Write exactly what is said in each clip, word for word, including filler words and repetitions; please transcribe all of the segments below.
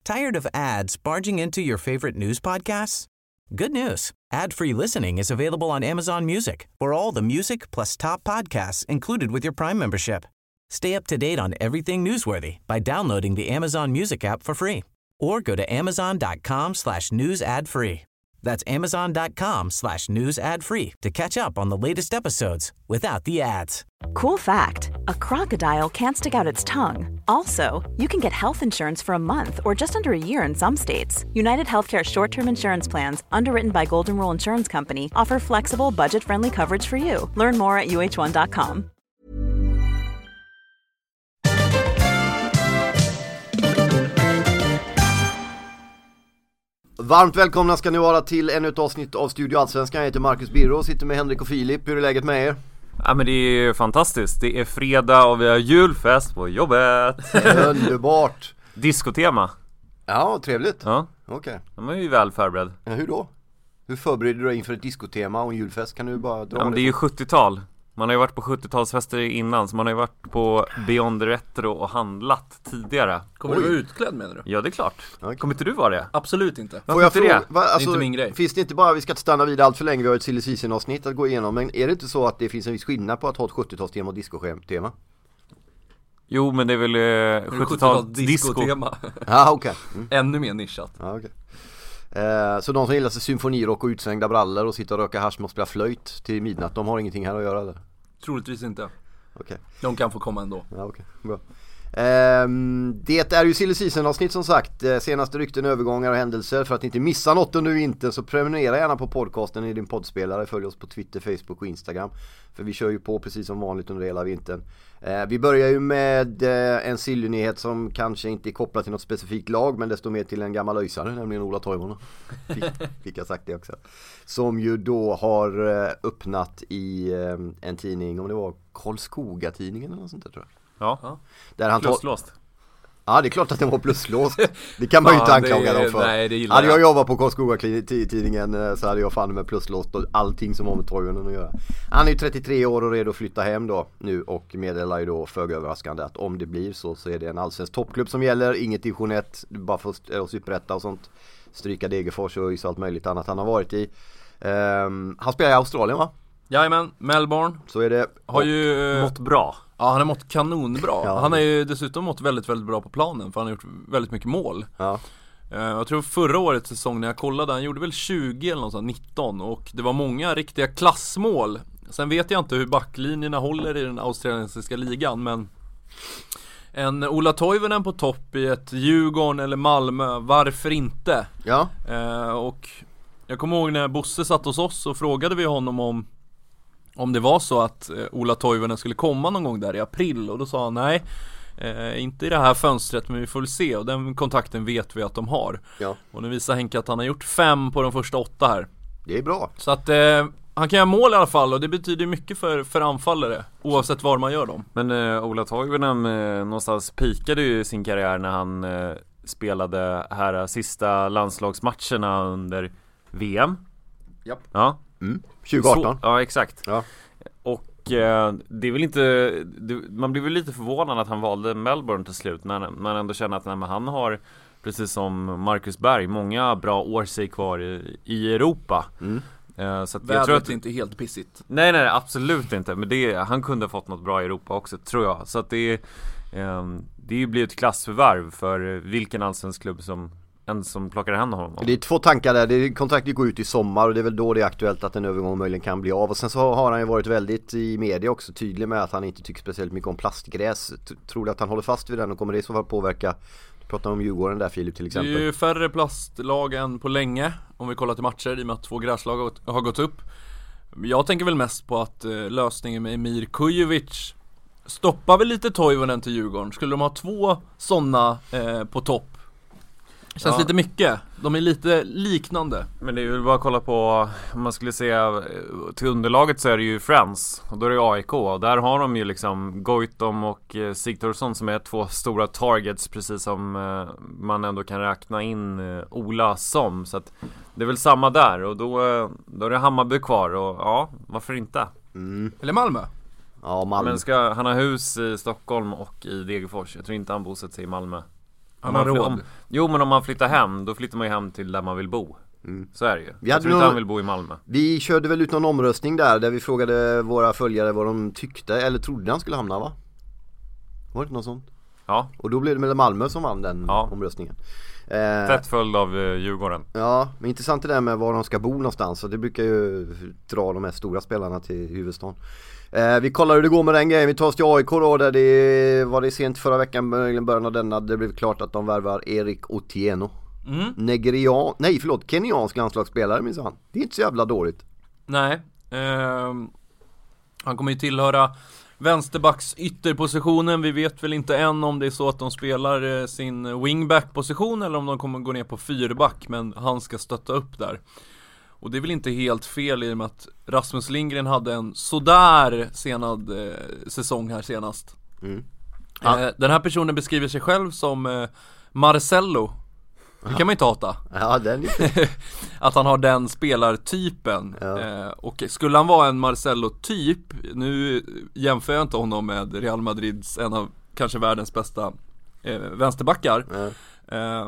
Tired of ads barging into your favorite news podcasts? Good news. Ad-free listening is available on Amazon Music for all the music plus top podcasts included with your Prime membership. Stay up to date on everything newsworthy by downloading the Amazon Music app for free or go to amazon.com slash news ad free. That's amazon.com slash news ad free to catch up on the latest episodes without the ads. Cool fact, a crocodile can't stick out its tongue. Also, you can get health insurance for a month or just under a year in some states. United Healthcare short-term insurance plans, underwritten by Golden Rule Insurance Company, offer flexible, budget-friendly coverage for you. Learn more at u h one dot com. Varmt välkomna ska ni vara till ännu ett avsnitt av Studio Allsvenskan. Jag heter Marcus Birro och sitter med Henrik och Filip. Hur är läget med er? Ja, men det är fantastiskt. Det är fredag och vi har julfest på jobbet. Underbart. Diskotema. Ja, trevligt. Ja. Okej. Okay. De är ju väl förberedd. Ja, hur då? Hur förbereder du dig inför ett diskotema och en julfest? Kan du bara dra ja, men det är ju sjuttiotal. Man har ju varit på sjuttiotalsfester innan, så man har ju varit på Beyond Retro och handlat tidigare. Kommer Oj. du vara utklädd, menar du? Ja, det är klart. Okay. Kommer inte du vara det? Absolut inte. Får jag fråga, det? Va, alltså, det är inte min grej. Finns det inte bara, vi ska inte stanna vid allt för länge, vi har ett silly season avsnitt att gå igenom, men är det inte så att det finns en viss skillnad på att ha ett sjuttiotalstema och disco-tema? Jo, men det är väl eh, sjuttiotal disco-tema. Ja, okej. Okay. Mm. Ännu mer nischat. Ja, okej. Okay. Eh, så de som gillar sig symfonirock och utsvängda brallor och sitta och röka hasch och spela flöjt till midnatt, de har ingenting här att göra där? Troligtvis inte. Okay. De kan få komma ändå. Ja, okay. Bra. Ehm, det är ju silly season avsnitt som sagt. Senaste rykten, övergångar och händelser. För att inte missa något under vintern så prenumerera gärna på podcasten i din poddspelare. Följ oss på Twitter, Facebook och Instagram. För vi kör ju på precis som vanligt under hela vintern. Ehm, vi börjar ju med eh, en silly-nyhet som kanske inte är kopplad till något specifikt lag, men desto mer till en gammal öjsare, nämligen Ola Toivonen. Fick, fick jag sagt det också. Som ju då har eh, öppnat i eh, en tidning, om det var Karlskoga-tidningen eller något sånt där, tror jag. Ja, där han pluslåst. Ja, det är klart att den var pluslåst. Det kan man ju inte anklaga dem för. Nej, det gillar hade jag jag. jobbat på Karlskoga-tidningen så hade jag fan med pluslåst och allting som har med Toivonen att göra. Han är ju trettiotre år och redo att flytta hem då nu och meddelar ju då föga överraskande att om det blir så så är det en allsvensk toppklubb som gäller. Inget division ett, bara för att superrätta och sånt. Stryka Degerfors och allt möjligt annat han har varit i. Um, han spelar i Australien, va? Jajamän, Melbourne. Så är det. Har ju mått bra. Ja, han har mått kanonbra. Ja. Han har ju dessutom mått väldigt, väldigt bra på planen, för han har gjort väldigt mycket mål. Ja. uh, Jag tror förra årets säsong när jag kollade, han gjorde väl tjugo eller något sånt, nitton. Och det var många riktiga klassmål. Sen vet jag inte hur backlinjerna håller i den australiensiska ligan, men en Ola Toivonen på topp i ett Djurgården eller Malmö, varför inte? Ja. uh, Och jag kommer ihåg när Bosse satt hos oss och frågade vi honom om Om det var så att eh, Ola Toivonen skulle komma någon gång där i april. Och då sa han nej, eh, inte i det här fönstret, men vi får väl se. Och den kontakten vet vi att de har. Ja. Och nu visar Henke att han har gjort fem på de första åtta här. Det är bra. Så att eh, han kan göra mål i alla fall. Och det betyder mycket för, för anfallare, oavsett var man gör dem. Men eh, Ola Toivonen eh, någonstans pikade ju sin karriär när han eh, spelade här sista landslagsmatcherna under V M. Japp. Ja. Mm. tjugo arton. Så, ja, exakt. Ja. Och eh, det är väl inte det, man blir väl lite förvånad att han valde Melbourne till slut, när man ändå känner att nej, men han har, precis som Marcus Berg, många bra år sig kvar i, i Europa. Mm. eh, så att jag tror att det inte är helt pissigt. Nej, nej, absolut inte. Men det, han kunde ha fått något bra i Europa också, tror jag. Så att det, eh, det blir ett klassförvärv för vilken allsvensk klubb som en som plockar hem honom. Det är två tankar där. Det är, kontraktet går ut i sommar och det är väl då det är aktuellt att en övergång möjligen kan bli av. Och sen så har han ju varit väldigt i media också tydlig med att han inte tycker speciellt mycket om plastgräs. Tror du att han håller fast vid den och kommer det i så fall påverka? Du pratar om Djurgården där, Filip, till exempel. Det är ju färre plastlag än på länge, om vi kollar till matcher, i och med att två gräslag har gått upp. Jag tänker väl mest på att eh, lösningen med Emir Kujovic stoppar väl lite Toivonen till Djurgården. Skulle de ha två sådana eh, på topp? Känns ja. lite mycket. De är lite liknande. Men det är ju bara att kolla på, om man skulle säga till underlaget, så är det ju Friends. Och då är det A I K. Och där har de ju liksom Goitom och eh, Sigthorsson som är två stora targets, precis som eh, man ändå kan räkna in eh, Ola som. Så att det är väl samma där. Och då, eh, då är det Hammarby kvar. Och ja, varför inte? Mm. Eller Malmö. Ja, Malmö. Men ska han ha hus i Stockholm och i Degerfors? Jag tror inte han bosätter sig i Malmö. Han har råd. Om, jo, men om man flyttar hem, då flyttar man ju hem till där man vill bo. Mm. Så är det ju. Vi jag hade tror inte någon, han vill bo i Malmö. Vi körde väl ut någon omröstning där, där vi frågade våra följare vad de tyckte, eller trodde han skulle hamna, va? Var det inte något sånt? Ja. Och då blev det med Malmö som vann den ja. omröstningen. Eh, Tätt följd av eh, Djurgården. Ja, men intressant det där med var de ska bo någonstans. Och det brukar ju dra de här stora spelarna till huvudstaden. eh, Vi kollar hur det går med den grejen. Vi tar oss till A I K då, där det var det sent förra veckan, början av denna. Det blev klart att de värvar Erik Otieno. mm. Nigerian, nej förlåt, kenyansk landslagsspelare minsann. Det är inte så jävla dåligt. Nej, eh, han kommer ju tillhöra vänsterbacks ytterpositionen. Vi vet väl inte än om det är så att de spelar eh, sin wingback-position eller om de kommer gå ner på fyrback, men han ska stötta upp där. Och det är väl inte helt fel i och med att Rasmus Lindgren hade en sådär senad eh, säsong här senast. Mm. Ja. Eh, den här personen beskriver sig själv som eh, Marcelo. Det kan man inte hata. Ja, den är att han har den spelartypen. Ja. eh, Och skulle han vara en Marcelo-typ, nu jämför jag inte honom med Real Madrids en av kanske världens bästa eh, vänsterbackar. Ja. eh,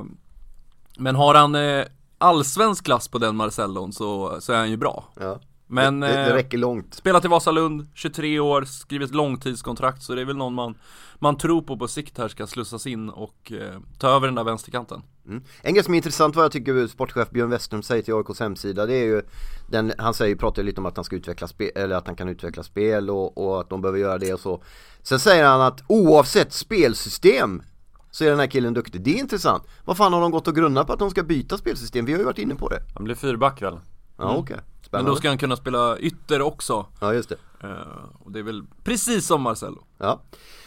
Men har han eh, allsvensk klass på den Marcelon, så, så är han ju bra. Ja. Men det, det räcker långt. Spelat i Vasalund, tjugotre år, skrivit långtidskontrakt. Så det är väl någon man, man tror på på sikt här ska slussas in och eh, ta över den där vänsterkanten. Mm. En grej som är intressant, vad jag tycker sportchef Björn Westrum säger till A I K:s hemsida, det är ju den, han säger, pratar lite om att han ska utveckla spel, eller att han kan utveckla spel och, och att de behöver göra det och så. Sen säger han att oavsett spelsystem så är den här killen duktig. Det är intressant. Vad fan har de gått och grunnat på att de ska byta spelsystem? Vi har ju varit inne på det. Han blir fyrback väl? Ja, mm. okej. Okay. Men då ska han kunna spela ytter också. Ja, just det. uh, Och det är väl precis som Marcelo. Ja.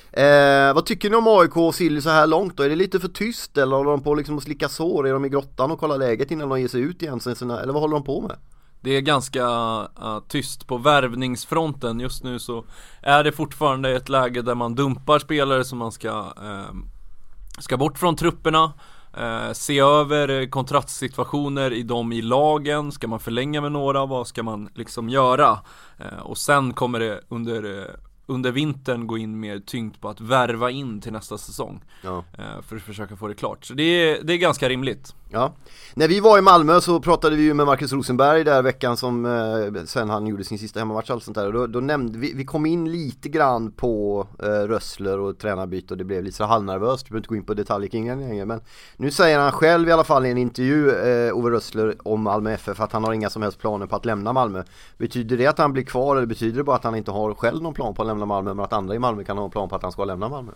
Eh, vad tycker ni om A I K och Silly så här långt då? Är det lite för tyst eller håller de på liksom att slicka sår? Är de i grottan och kollar läget innan de ger sig ut igen? Eller vad håller de på med? Det är ganska uh, tyst på värvningsfronten. Just nu så är det fortfarande ett läge där man dumpar spelare som man ska, uh, ska bort från trupperna. Uh, se över kontraktssituationer i dem i lagen. Ska man förlänga med några? Vad ska man liksom göra? Uh, och sen kommer det under, uh, under vintern gå in mer tyngt på att värva in till nästa säsong. Ja. uh, För att försöka få det klart. Så det är, det är ganska rimligt. Ja. När vi var i Malmö så pratade vi ju med Marcus Rosenberg där veckan som eh, sen han gjorde sin sista hemmamatch och allt sånt där. Och då, då nämnde vi, vi kom in lite grann på eh, Rössler och tränarbyte och det blev lite så halvnervöst. Du behöver inte gå in på detaljer kring den längre. Men nu säger han själv i alla fall i en intervju, eh, Ove Rössler, om Malmö F F att han har inga som helst planer på att lämna Malmö. Betyder det att han blir kvar eller betyder det bara att han inte har själv någon plan på att lämna Malmö, men att andra i Malmö kan ha en plan på att han ska lämna Malmö?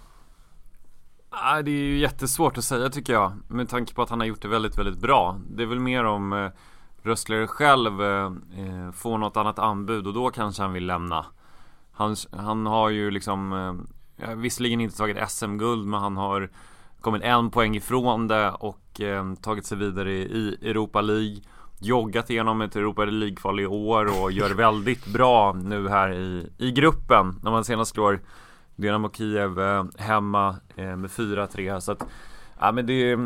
Ah, det är ju jättesvårt att säga tycker jag, med tanke på att han har gjort det väldigt, väldigt bra. Det är väl mer om eh, Rössler själv eh, får något annat anbud och då kanske han vill lämna. Han, han har ju liksom eh, visserligen inte tagit S M-guld, men han har kommit en poäng ifrån det och eh, tagit sig vidare i Europa League. Joggat igenom ett Europa League-kval i år och gör väldigt bra nu här i, i gruppen. När man senast slår Dynamo Kiev eh, hemma eh, med fyra tre. Så att, ja, men det,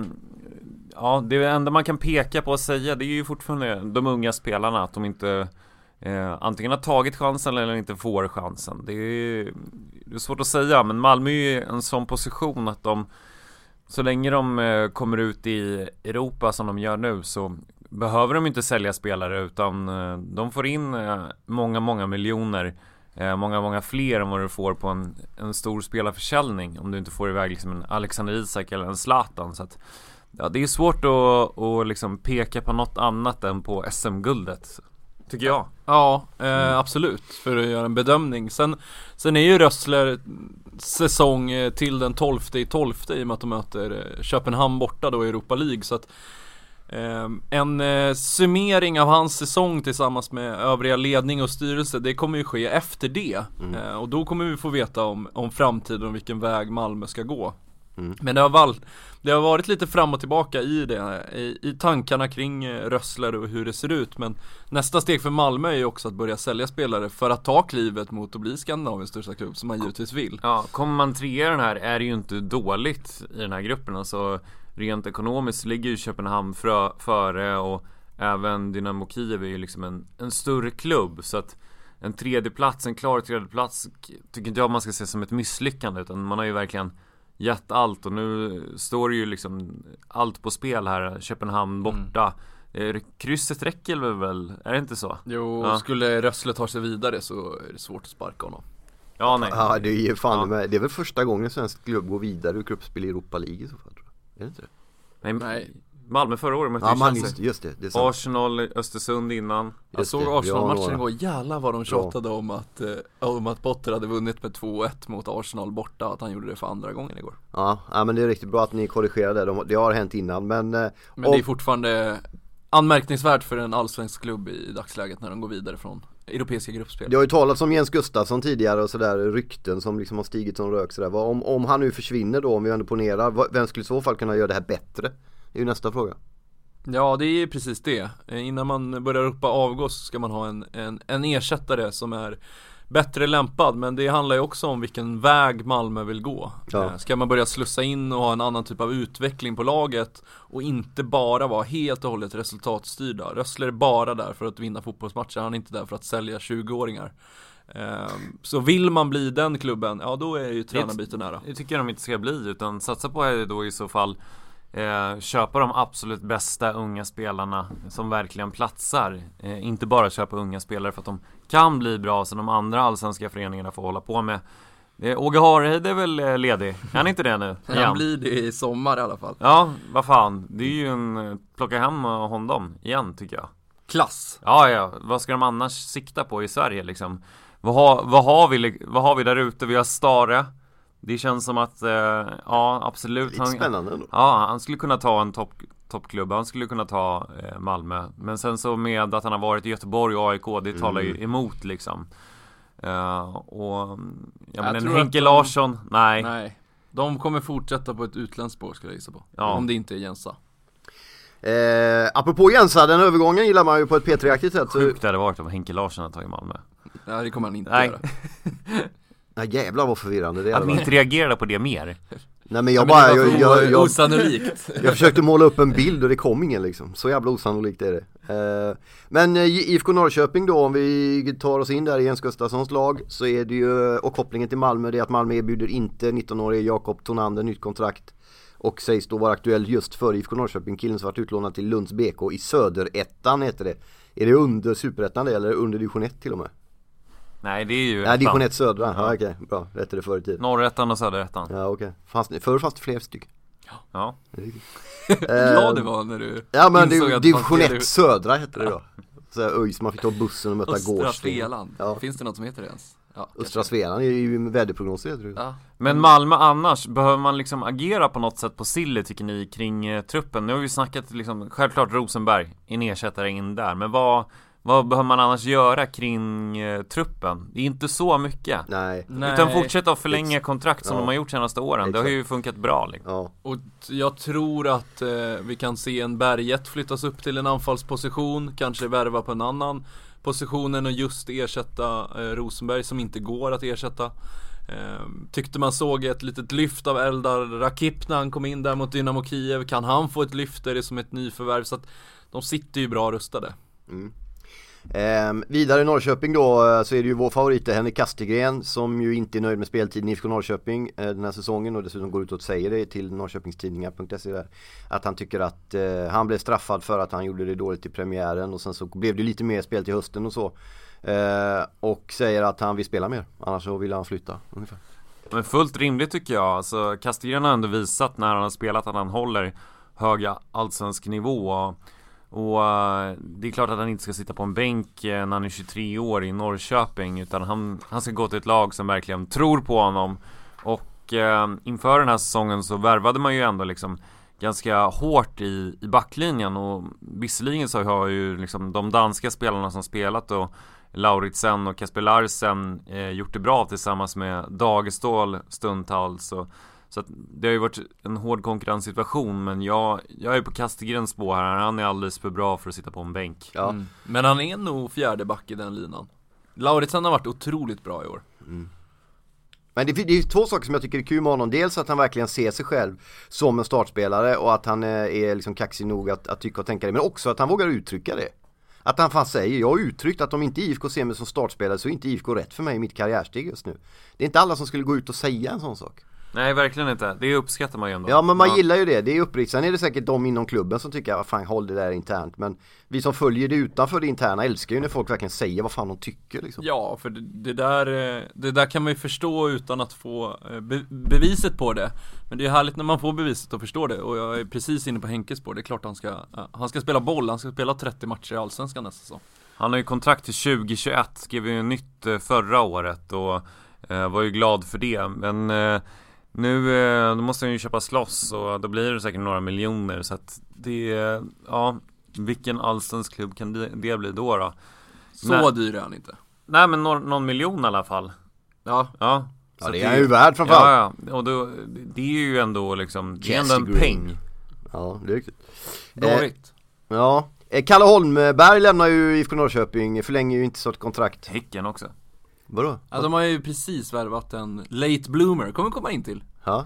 ja, det enda man kan peka på och säga, det är ju fortfarande de unga spelarna, att de inte eh, antingen har tagit chansen eller inte får chansen. Det är, det är svårt att säga, men Malmö är ju en sån position att de, så länge de eh, kommer ut i Europa som de gör nu, så behöver de inte sälja spelare, utan eh, de får in eh, många, många miljoner. Många, många fler än vad du får på en, en stor spelarförsäljning, om du inte får iväg liksom en Alexander Isak eller en Zlatan. Så att, ja, det är svårt att, att liksom peka på något annat än på S M-guldet, tycker jag. Ja, eh, mm. absolut, för att göra en bedömning. Sen, sen är ju Rössler säsong till den tolfte i tolfte i och med att de möter Köpenhamn borta då i Europa League. Så att Eh, en eh, summering av hans säsong tillsammans med övriga ledning och styrelse, det kommer ju ske efter det. mm. eh, Och då kommer vi få veta om, om framtiden och vilken väg Malmö ska gå. mm. Men det har, val- det har varit lite fram och tillbaka i det, i, i tankarna kring eh, Rössler och hur det ser ut. Men nästa steg för Malmö är ju också att börja sälja spelare för att ta klivet mot att bli Skandinaviens största klubb, som man givetvis vill. Ja, kommer man trea den här är det ju inte dåligt i den här gruppen. Alltså rent ekonomiskt ligger ju Köpenhamn frö, före, och även Dynamo Kiev är ju liksom en, en större klubb. Så att en tredje plats, en klar tredje plats tycker inte jag man ska se som ett misslyckande, utan man har ju verkligen gett allt och nu står det ju liksom allt på spel här. Köpenhamn borta. Mm. Krysset räcker väl, är det inte så? Jo, ja. Skulle Rössle ta sig vidare så är det svårt att sparka honom. Ja, nej. Ja, det är ju fan ja. med. Det är väl första gången svensk klubb går vidare ur gruppspel i Europa League i så fall, tror jag. Är det inte det? Nej, nej. Malmö förra året mötte ja, man, just, just det, det är Arsenal, Östersund innan. Jag såg Arsenal-matchen igår. Jävlar vad de tjatade om att, eh, om att Potter hade vunnit med två ett mot Arsenal borta. Att han gjorde det för andra gången igår. Ja, ja men det är riktigt bra att ni korrigerade det. De, det har hänt innan. Men, eh, men om... det är fortfarande anmärkningsvärt för en allsvensk klubb i dagsläget när de går vidare från europeiska gruppspel. Det har ju talats om Jens Gustafsson tidigare och sådär, rykten som liksom har stigit som rök sådär. Om, om han nu försvinner då, om vi ändå ponerar, vem skulle i så fall kunna göra det här bättre? Det är ju nästa fråga. Ja, det är precis det. Innan man börjar ropa avgå så ska man ha en, en, en ersättare som är bättre lämpad. Men det handlar ju också om vilken väg Malmö vill gå. Ja. Ska man börja slussa in och ha en annan typ av utveckling på laget och inte bara vara helt och hållet resultatstyrda. Rössle är bara där för att vinna fotbollsmatcher. Han är inte där för att sälja tjugo-åringar. Så vill man bli den klubben, ja då är ju tränarbyten nära. Jag tycker de inte ska bli, utan satsa på det då i så fall. Eh, köpa de absolut bästa unga spelarna som verkligen platsar, eh, inte bara köpa unga spelare för att de kan bli bra som de andra allsvenska föreningarna får hålla på med. eh, Åge Hareid är väl eh, ledig, är han inte det nu? Han igen? Blir det i sommar i alla fall. Ja, vad fan, det är ju en plocka hem honom igen tycker jag. Klass. Ja, ja, vad ska de annars sikta på i Sverige liksom? Vad har, vad har, vi, vad har vi där ute? Vi har Stare. Det känns som att, eh, ja absolut. Lite spännande ändå. Ja, han skulle kunna ta en topp, toppklubb. Han skulle kunna ta eh, Malmö. Men sen så med att han har varit i Göteborg och A I K, det mm. talar ju emot liksom. Uh, och ja, men en Henke de, Larsson, nej. Nej, de kommer fortsätta på ett utländskt spår skulle jag gissa på. Ja. Om det inte är Jensa. Eh, apropå Jensa, den övergången gillar man ju på ett P tre-aktigt sätt. Så... Sjukt det hade varit om Henke Larsson hade tagit Malmö. Nej, det kommer han inte nej. göra. Nej, jävlar vad förvirrande det är. Att ni inte reagerade på det mer. Nej men jag bara, jag, jag, jag, osannolikt. Jag försökte måla upp en bild och det kom ingen liksom. Så jävla osannolikt är det. eh, Men eh, I F K Norrköping då, om vi tar oss in där i Jens Gustafssons lag, så är det ju, och kopplingen till Malmö, det är att Malmö erbjuder inte nitton-årige Jakob Tonander nytt kontrakt. Och sägs då vara aktuell just för I F K Norrköping. Killen som varit utlånad till Lunds B K i Söderettan heter det. Är det under Superettan det, eller under division ett till och med? Nej, det är ju Nej, division ett södra. Ja, ja okej. Okay. Bra. Rätt är det förr i tiden. Norrettan och Söderettan. Ja, okej. Okay. Förr fanns det fler stycken. Ja. Ja. Glad det var när du ja, men det, division ett södra heter det då. Så här, Öjs, man fick ta bussen och möta Gårdsten. Östra Svealand. Ja. Finns det något som heter det ens? Ja, Östra Svealand är ju väderprognoser heter det. Ja. Men Malmö annars, behöver man liksom agera på något sätt på Sille tycker ni kring eh, truppen? Nu har vi snackat liksom, självklart Rosenberg, en ersättare in där. Men vad Vad behöver man annars göra kring eh, truppen? Det är inte så mycket. Nej. Utan fortsätta att förlänga kontrakt som ja. de har gjort senaste åren. Exakt. Det har ju funkat bra liksom. Ja. Och jag tror att eh, vi kan se en Berget flyttas upp till en anfallsposition. Kanske värva på en annan positionen och just ersätta eh, Rosenberg som inte går att ersätta. Eh, tyckte man såg ett litet lyft av Eldar Rakip när han kom in där mot Dynamo Kiev. Kan han få ett lyft? Är det som ett nyförvärv? Så att de sitter ju bra rustade. Mm. Eh, vidare i Norrköping då, så är det ju vår favorit Henrik Kastegren som ju inte är nöjd med speltiden i I F K Norrköping eh, den här säsongen, och dessutom går ut och säger det till norrköpingstidningar punkt se där, att han tycker att eh, han blev straffad för att han gjorde det dåligt i premiären, och sen så blev det lite mer spel till hösten och så, eh, och säger att han vill spela mer, annars så vill han flytta ungefär. Men fullt rimligt tycker jag. Alltså, Kastegren har ändå visat när han har spelat att han håller höga allsvensk nivå. Och, och det är klart att han inte ska sitta på en bänk när han är tjugotre år i Norrköping. Utan han, han ska gå till ett lag som verkligen tror på honom. Och eh, inför den här säsongen så värvade man ju ändå liksom ganska hårt i, i backlinjen. Och visserligen så har ju liksom de danska spelarna som spelat och Lauritsen och Kasper Larsen eh, gjort det bra tillsammans med Dagestål stundtals, och så att det har ju varit en hård konkurrenssituation, men jag, jag är på Kastegrens spår här. Han är alldeles för bra för att sitta på en bänk. Ja. Mm. Men han är nog fjärde back i den linan. Lauritsen har varit otroligt bra i år. Mm. Men det, det är två saker som jag tycker är kul med honom. Dels att han verkligen ser sig själv som en startspelare och att han är, är liksom kaxig nog att, att tycka och tänka det. Men också att han vågar uttrycka det. Att han fan säger, jag har uttryckt att om inte I F K ser mig som startspelare så är inte I F K rätt för mig i mitt karriärsteg just nu. Det är inte alla som skulle gå ut och säga en sån sak. Nej, verkligen inte. Det uppskattar man ju ändå. Ja, men man ja. gillar ju det. Det är uppriktigt. Sen är det säkert de inom klubben som tycker, vad fan, håll det där internt. Men vi som följer det utanför det interna älskar ju när folk verkligen säger vad fan de tycker liksom. Ja, för det, det, där, det där kan man ju förstå utan att få be, beviset på det. Men det är härligt när man får beviset och förstår det. Och jag är precis inne på Henkes spår. Det är klart han ska, han ska spela boll. Han ska spela trettio matcher i Allsvenskan nästa säsong. Han har ju kontrakt till tjugo tjugoett. Skrev ju nytt förra året. Och eh, var ju glad för det. Men... Eh, Nu eh, då måste han ju köpa slåss och då blir det säkert några miljoner. Så att det, ja, vilken allsvensk klubb kan det, det bli då då? Så Nej. dyr är han inte. Nej, men någon, någon miljon i alla fall. Ja, ja, ja så det är ju värd framförallt. Ja, ja, och då, det är ju ändå liksom, det är ändå en peng. Ja, det är riktigt. Dåligt. Eh, ja, Kalle Holmberg lämnar ju I F K Norrköping, förlänger ju inte så ett kontrakt. Häcken också. Vadå? Ja, de har ju precis värvat en late bloomer, kommer komma in till. Ja.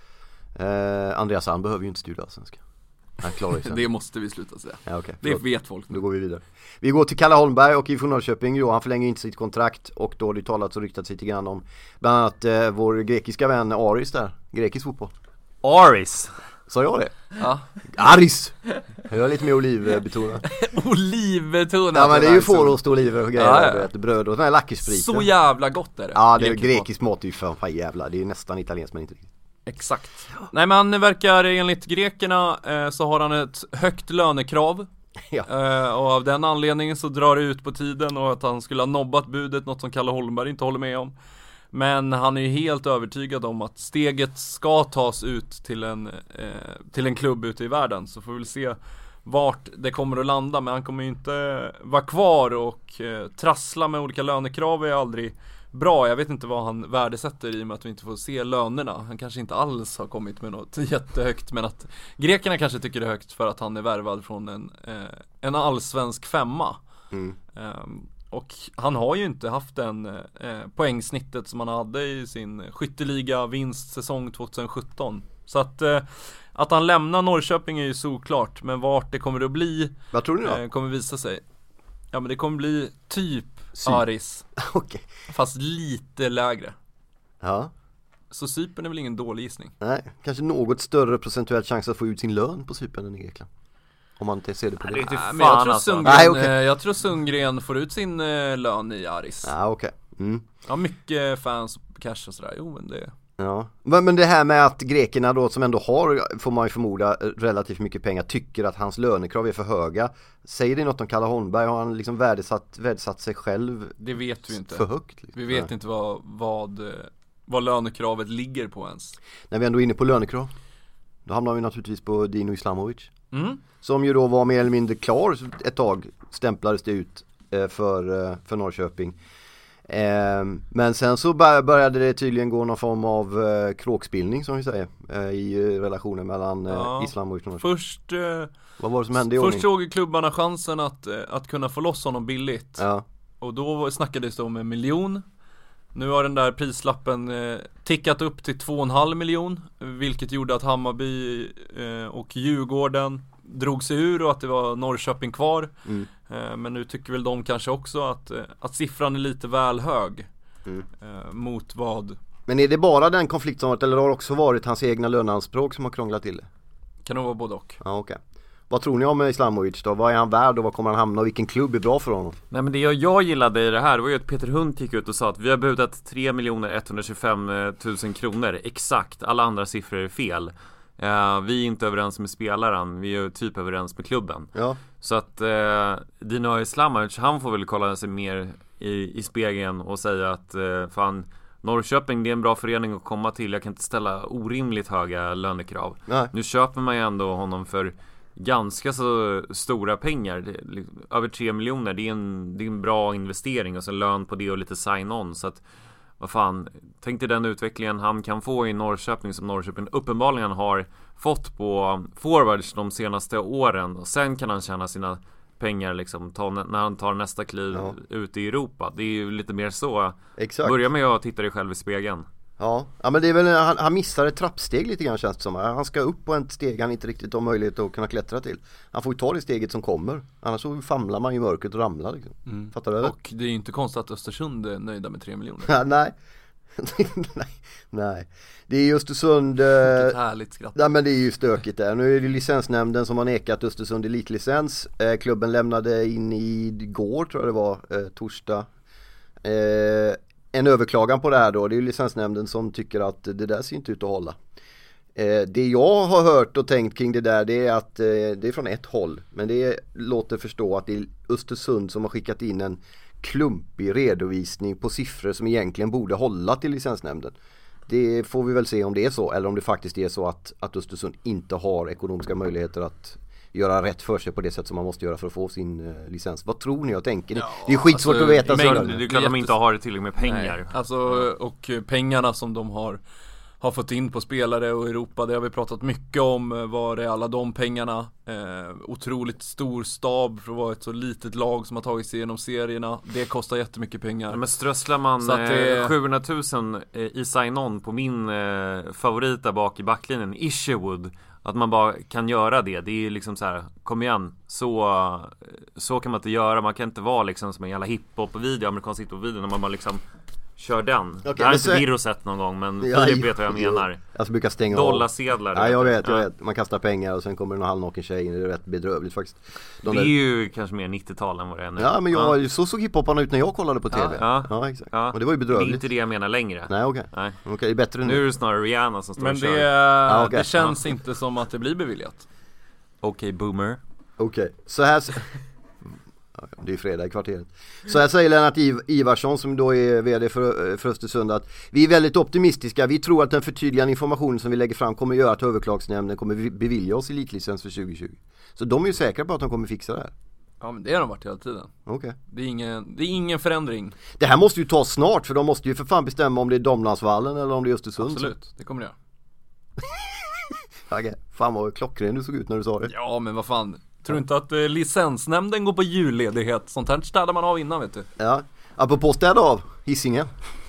Eh, Andreas Sand behöver ju inte studera svenska. Han klarar sig. Det måste vi sluta säga. Ja, okay. Det vet folk nu. Då går vi vidare. Vi går till Kalle Holmberg och I F K Norrköping. Jo, han förlänger inte sitt kontrakt och då har det talats och ryktat sig lite grann om bland annat eh, vår grekiska vän Aris där. Grekisk fotboll. Aris. Sa jag det? Ja. Aris. Jag är lite mer olivbetonad. Olivbetonad. Ja, men det är ju fårost och oliver och grejer. Ja, ja. Vet, bröd och den här lakritspriten. Så jävla gott är det. Ja, det är grekisk mat är ju fan, fan jävla. Det är nästan italienskt men inte riktigt. Exakt. Nej, men han verkar enligt grekerna eh, så har han ett högt lönekrav. Ja. Eh, och av den anledningen så drar det ut på tiden och att han skulle ha nobbat budet, något som Kalle Holmberg inte håller med om. Men han är ju helt övertygad om att steget ska tas ut till en, eh, till en klubb ute i världen. Så får vi väl se vart det kommer att landa. Men han kommer ju inte vara kvar och eh, trassla med olika lönekrav är aldrig bra. Jag vet inte vad han värdesätter i och med att vi inte får se lönerna. Han kanske inte alls har kommit med något jättehögt. Men att grekerna kanske tycker det är högt för att han är värvad från en, eh, en allsvensk femma. Mm. Um, Och han har ju inte haft den eh, poängsnittet som han hade i sin skytteliga vinstsäsong tjugohundrasjutton. Så att, eh, att han lämnar Norrköping är ju såklart. Men vart det kommer att bli, vad tror ni då? Eh, kommer visa sig. Ja, men det kommer bli typ Sy- Aris. Okay. Fast lite lägre. Ja. Så Cypern är väl ingen dålig gissning. Nej, kanske något större procentuell chans att få ut sin lön på Cypern än i Grekland. Om man inte ser det på det. Nej, men jag, tror alltså. Sundgren, Nej, okay. jag tror Sundgren får ut sin eh, lön i Aris. Ja, okej. Okay. Mm. Ja, mycket fans och cash och sådär. Jo, men det... Ja, men, men det här med att grekerna då som ändå har, får man ju förmoda, relativt mycket pengar tycker att hans lönekrav är för höga. Säger det något om Kalle Holmberg? Har han liksom värdesatt, värdesatt sig själv? Det vet vi inte. För högt? Liksom. Vi vet Nej. inte vad, vad, vad lönekravet ligger på ens. När vi ändå är inne på lönekrav, då hamnar vi naturligtvis på Dino Islamovic. Mm. Som ju då var mer eller mindre klar ett tag, stämplades det ut för, för Norrköping. Men sen så började det tydligen gå någon form av kråkspillning som vi säger i relationen mellan ja, Islamovic och Norrköping. Först, vad var det som hände i först såg klubbarna chansen att, att kunna få loss honom billigt. Ja. Och då snackades det om en miljon. Nu har den där prislappen eh, tickat upp till två och en halv miljon, vilket gjorde att Hammarby eh, och Djurgården drog sig ur och att det var Norrköping kvar. Mm. Eh, men nu tycker väl de kanske också att, eh, att siffran är lite väl hög mm. eh, mot vad. Men är det bara den konflikt som varit, eller har det också varit hans egna löneanspråk som har krånglat till det? Kan nog vara både och. Ja, okej. Okay. Vad tror ni om Islamovic då? Vad är han värd och vad kommer han hamna och vilken klubb är bra för honom? Nej, men det jag, jag gillade i det här var ju att Peter Hund gick ut och sa att vi har budat tre miljoner etthundratjugofem tusen kronor exakt, alla andra siffror är fel. uh, Vi är inte överens med spelaren, vi är typ överens med klubben. Ja. Så att uh, Dino Islamovic, han får väl kolla sig mer i, i spegeln och säga att uh, fan, Norrköping, det är en bra förening att komma till. Jag kan inte ställa orimligt höga lönekrav. Nej. Nu köper man ju ändå honom för ganska så stora pengar, över tre miljoner. Det är en, det är en bra investering och så lön på det och lite sign-on. Så att, vad fan, tänk dig den utvecklingen han kan få i Norrköping som Norrköping uppenbarligen har fått på forwards de senaste åren. Och sen kan han tjäna sina pengar liksom, ta, när han tar nästa kliv ja. ut i Europa. Det är ju lite mer så. Exakt. Börja med att titta dig själv i spegeln. Ja, ja men det är väl, han, han missar ett trappsteg lite grann känns det som. Han ska upp på ett steg han inte riktigt har möjlighet att kunna klättra till. Han får ju ta det steget som kommer. Annars så famlar man i mörkret och ramlar liksom. Mm. Fattar du det? Och det är ju inte konstigt att Östersund är nöjda med tre miljoner. Nej. nej, nej. Det är Östersund... Eh, Vilket härligt skratt. Nej, men det är ju stökigt där. Nu är det licensnämnden som har nekat Östersund elitlicens. Eh, klubben lämnade in igår, tror jag det var, eh, torsdag. Eh, en överklagan på det här då. Det är ju licensnämnden som tycker att det där ser inte ut att hålla. Eh, det jag har hört och tänkt kring det där, det är att eh, det är från ett håll. Men det låter förstå att det är Östersund som har skickat in en klumpig redovisning på siffror som egentligen borde hålla till licensnämnden. Det får vi väl se om det är så, eller om det faktiskt är så att, att Östersund inte har ekonomiska möjligheter att göra rätt för sig på det sätt som man måste göra för att få sin uh, licens. Vad tror ni och tänker ni? Ja, det är skitsvårt alltså, att veta. Men, så det är klart att de inte har tillräckligt med pengar. Nej, alltså, och pengarna som de har har fått in på spelare och Europa, det har vi pratat mycket om. Var är alla de pengarna? Eh, otroligt stor stab för att vara ett så litet lag som har tagit sig igenom serierna. Det kostar jättemycket pengar. Ja, men strösslar man det... sjuhundratusen i sign-on på min eh, favorit där bak i backlinjen, Isherwood, att man bara kan göra det. Det är ju liksom så här, kom igen, så, så kan man inte göra. Man kan inte vara liksom som en jävla hiphop-video, amerikansk hiphop-video, när man bara liksom kör den. Okay, det här är inte Birro sett någon gång, men ja, Filip vet vad jag menar. Jag brukar stänga dollarsedlar. Ja, jag vet, jag vet. Man kastar pengar och sen kommer det någon halvnaken tjej in. Det är rätt bedrövligt faktiskt. De det är där... ju kanske mer nittiotal än vad det är nu. Ja, men jag, ja. så såg hiphoparna ut när jag kollade på tv. Ja, ja exakt. Ja. Och det var ju bedrövligt. Det är inte det jag menar längre. Nej, okej. Okay. Okay, det är bättre nu. Nu är det snarare Rihanna som står men och det, kör. ja, okay. det känns ja. inte som att det blir beviljat. Okej, okay, boomer. Okej, okay. Så här... Det är fredag i kvarteret. Så här säger Lennart Iv- Ivarsson som då är vd för, för Östersund att vi är väldigt optimistiska. Vi tror att den förtydligande informationen som vi lägger fram kommer göra att överklagsnämnden kommer bevilja oss elitlicens för tjugo tjugo. Så de är ju säkra på att de kommer fixa det här. Ja, men det har de varit hela tiden. Okej. Okay. Det är ingen, det är ingen förändring. Det här måste ju ta snart, för de måste ju för fan bestämma om det är Domlandsvallen eller om det är Östersund. Absolut, det kommer det göra. Okay. Fan vad klockren du såg ut när du sa det. Ja, men vad fan. Tror du inte att eh, licensnämnden går på julledighet? Sånt här städar man av innan, vet du. Ja, apropå städa av, Hisingen.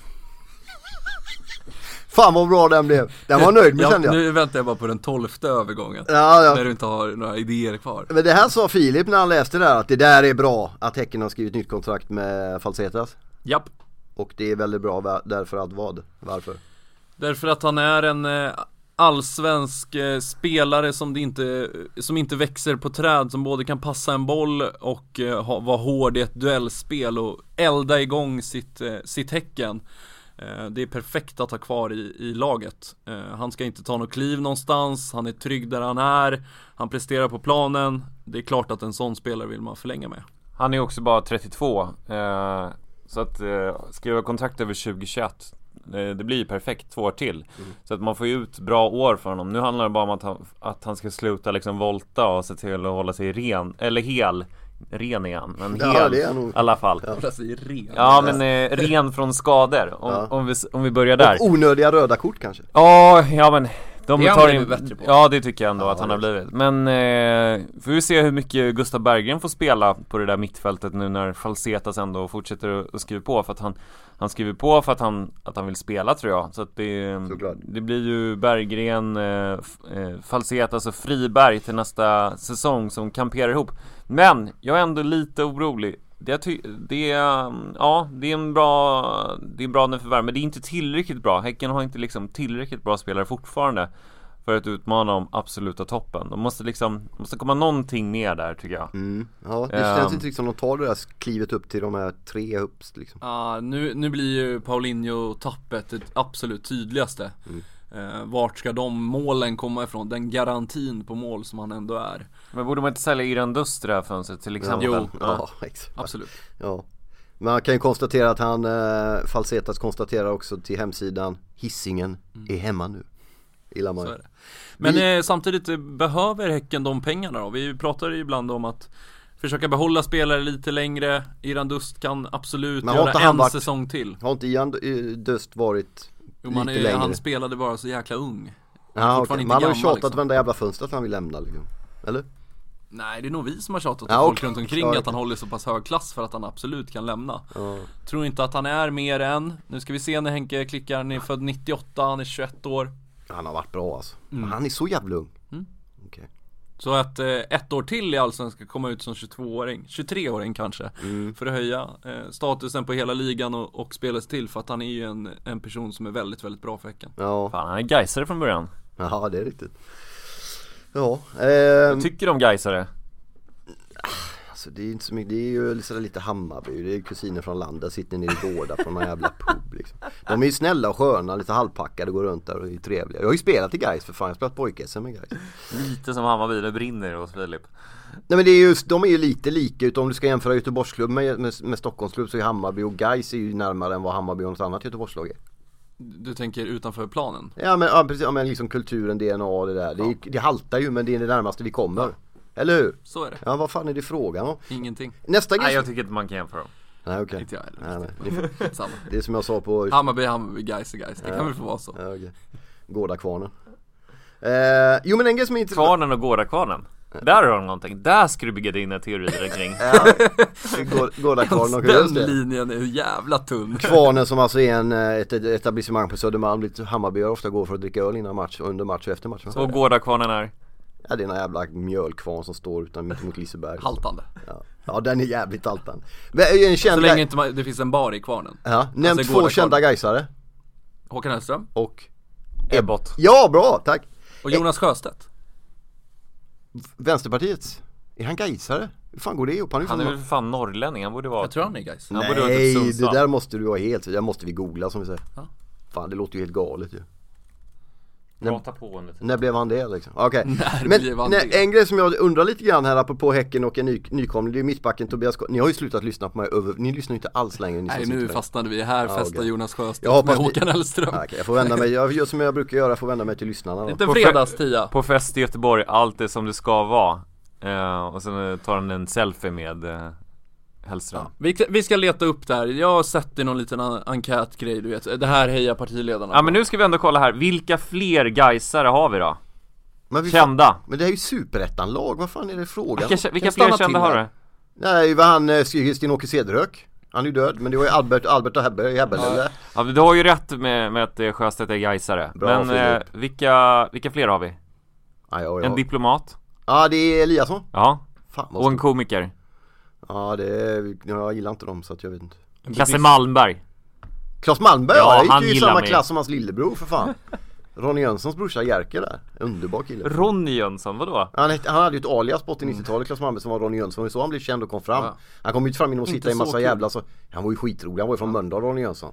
Fan vad bra den blev. Den var nöjd med ja, kände jag. Nu väntar jag bara på den tolfte övergången. Ja, ja. När du inte har några idéer kvar. Men det här sa Filip när han läste det där, att det där är bra att Häcken har skrivit nytt kontrakt med Falsetas. Japp. Och det är väldigt bra därför att vad? Varför? Därför att han är en... Eh, allsvensk eh, spelare som, det inte, som inte växer på träd, som både kan passa en boll och eh, ha, vara hård i ett duellspel och elda igång sitt, eh, sitt Häcken. Eh, det är perfekt att ha kvar i, i laget. Eh, han ska inte ta något kliv någonstans, han är trygg där han är, han presterar på planen. Det är klart att en sån spelare vill man förlänga med. Han är också bara trettiotvå, eh, så att eh, skriva kontrakt över tjugo tjugoett, det blir ju perfekt två år till. Mm. Så att man får ju ut bra år för honom. Nu handlar det bara om att han, att han ska sluta liksom volta och se till att hålla sig ren. Eller hel. Ren igen. Men ja, hel det är nog... i alla fall. Ja, alltså, ren. Ja, men eh, ren från skador. Om, ja. om, vi, om vi börjar där. Och onödiga röda kort kanske. Ja, ja men de det tar in, bättre på. Ja, det tycker jag ändå ja, att han har blivit. Men eh, får vi se hur mycket Gustav Berggren får spela på det där mittfältet nu när Falsetas ändå fortsätter att skriva på, för att han han skriver på för att han att han vill spela, tror jag. Så att det Såklart. det blir ju Berggren, eh, Falsetas och Friberg till nästa säsong som kamperar ihop. Men jag är ändå lite orolig. Det, ty- det, är, ja, det är en bra det är en bra förvärv, men det är inte tillräckligt bra. Häcken har inte liksom tillräckligt bra spelare fortfarande för att utmana om absoluta toppen. De måste liksom måste komma någonting mer där, tycker jag. Mm. Ja, det um, känns inte liksom att de tar det där klivet upp till de här tre högst liksom. Ja, nu, nu blir ju Paulinho-tappet det absolut tydligaste. Mm. Eh, vart ska de målen komma ifrån? Den garantin på mål som han ändå är. Men borde man inte sälja Iran Dust det här fönstret till exempel? Ja, jo, ja, ja exakt. Absolut. Ja. Man kan ju konstatera att han eh, Falsetas konstaterar också till hemsidan, Hisingen mm. är hemma nu. Illa man. Så är det. Men Vi... eh, samtidigt behöver Häcken de pengarna då. Vi pratar ju ibland om att försöka behålla spelare lite längre. Iran Dust kan absolut göra en varit... säsong till. Har inte Iran Dust varit jo, man lite är, längre? Han spelade bara så jäkla ung. Ja, okay. Man har ju tjatat liksom. Varenda jävla fönster att han vill lämna liksom. Eller? Nej, det är nog vi som har tjatat ja, folk okay. runt omkring ja, att han håller så pass hög klass för att han absolut kan lämna. Ja. Tror inte att han är mer än. Nu ska vi se när Henke klickar. Han är född nittioåtta, han är tjugoett år. Han har varit bra alltså. Mm. Han är så jävla ung. Mm. Okay. Så att eh, ett år till i Allsvenskan ska komma ut som tjugotvååring, tjugotre-åring kanske, mm. för att höja eh, statusen på hela ligan och, och spela sig till, för att han är ju en, en person som är väldigt, väldigt bra för Häcken. Ja. Fan, han är gaisare från början. Ja, det är riktigt. Ja. Eh, Vad tycker du om gaisare? Alltså det är inte så mycket, det är ju liksom lite Hammarby, det är kusiner från landet, sitter nere i Gårda på någon jävla pub liksom. De är ju snälla och sköna, lite halvpackade, går runt där och är trevliga. Jag har ju spelat i Gais för fan, jag har spelat pojk-S M med Gais. Lite som Hammarby, det brinner hos Filip. Nej men det är just, de är ju lite lika, utan om du ska jämföra Göteborgsklubb med, med, med Stockholmsklubb, så är Hammarby och Gais är ju närmare än vad Hammarby och något annat Göteborgslag är. Du tänker utanför planen? Ja men, ja, precis, ja, men liksom kulturen, D N A, det där, det, är, det haltar ju, men det är det närmaste vi kommer. Ja. Eller hur? Så är det. Ja, vad fan är det frågan om? Ingenting. Nästa grej. Nej, jag tycker inte man kan jämföra dem. Nej, okej. Okay. Inte jag Nej, heller. nej. Det, Samma. det är som jag sa på Hammarby, Hammarby, Gais och Gais. Det ja. kan väl få vara så. Ja, okay. Gårdakvarnen. Eh, jo men en grej som är intressant. Kvarnen och Gårdakvarnen. Där har de någonting. Där ska du bygga dina teorier kring. Ja, Gårdakvarnen och den linjen är jävla tunn. Kvarnen som alltså är en, ett etablissemang på Södermalm. Lite Hammarbyar ofta går för att dricka öl innan match, under match och efter match. Så Gårdakvarnen är? Ja, det är en jävla mjölkvarn som står utan mitt mot Liseberg. Haltande. Ja. Ja, den är jävligt haltande. En känd så länge inte man, det finns en bar i Kvarnen. Ja, nämn alltså, två kända gaisare. Håkan Hellström. Och Ebbot. Ja, bra, tack. Och Jonas Sjöstedt. Vänsterpartiets. Är han gaisare? Hur fan går det ihop? Han är, han är väl fan norrlänning, han borde vara. Jag tror han är gais. Nej, han borde det där måste du vara helt. Det måste vi googla som vi säger. Ja. Fan, det låter ju helt galet ju. Prata på under När blev han det liksom? Okej. Okay. Men nej, en grej som jag undrar lite grann här apropå Häcken och en ny, nykomling, det är mittbacken Tobias. Ni har ju slutat lyssna på mig över, ni lyssnar inte alls längre. Ni nej, nu fastnade vi här, ja, festar okay. Jonas Sjöstedt med Håkan Hellström. Ja, okay, jag får vända mig, jag gör som jag brukar göra, jag får vända mig till lyssnarna då. Inte en fredagstia. På fest i Göteborg, allt är som det ska vara. Uh, och sen tar han en selfie med uh, Hellström. Ja. Vi, vi ska leta upp där. Jag har sett i någon liten enkätgrej, du vet. Det här hejar partiledarna. Ja, men nu ska vi ändå kolla här. Vilka fler gaisare har vi då? Men vi kända. Fan, men det är ju superettan-lag. Vad fan är det frågan? Vilka, vilka fler kända har du? Nej, vad han Sten-Åke Cederhök. Han är ju död, men det var ju Albert, Albert och Hebbe, Hebbe ja. eller? Ja, du har ju rätt med, med att Sjöstedt är gaisare. Bra, men eh, vilka, vilka fler har vi? Ja, ja, ja. En diplomat. Ja, det är Eliasson. Ja. Fan, och en komiker. Ja, det är, jag gillar inte dem så att jag vet inte. Klasse Malmberg. Claes Malmberg, ja, ja, han gick ju i samma mig. Klass som hans lillebror för fan. Ronny Jönssons brorsa Jerker där. Underbar kille. Ronny Jönsson, vadå? Han, han hade ju ett alias på åttio-nittiotalet, Claes Malmberg, som var Ronny Jönsson. Så han blev känd och kom fram. Ja. Han kom ju inte fram genom att sitta i en massa jävla så. Han var ju skitrolig, han var ju från Mölndal, Ronny Jönsson.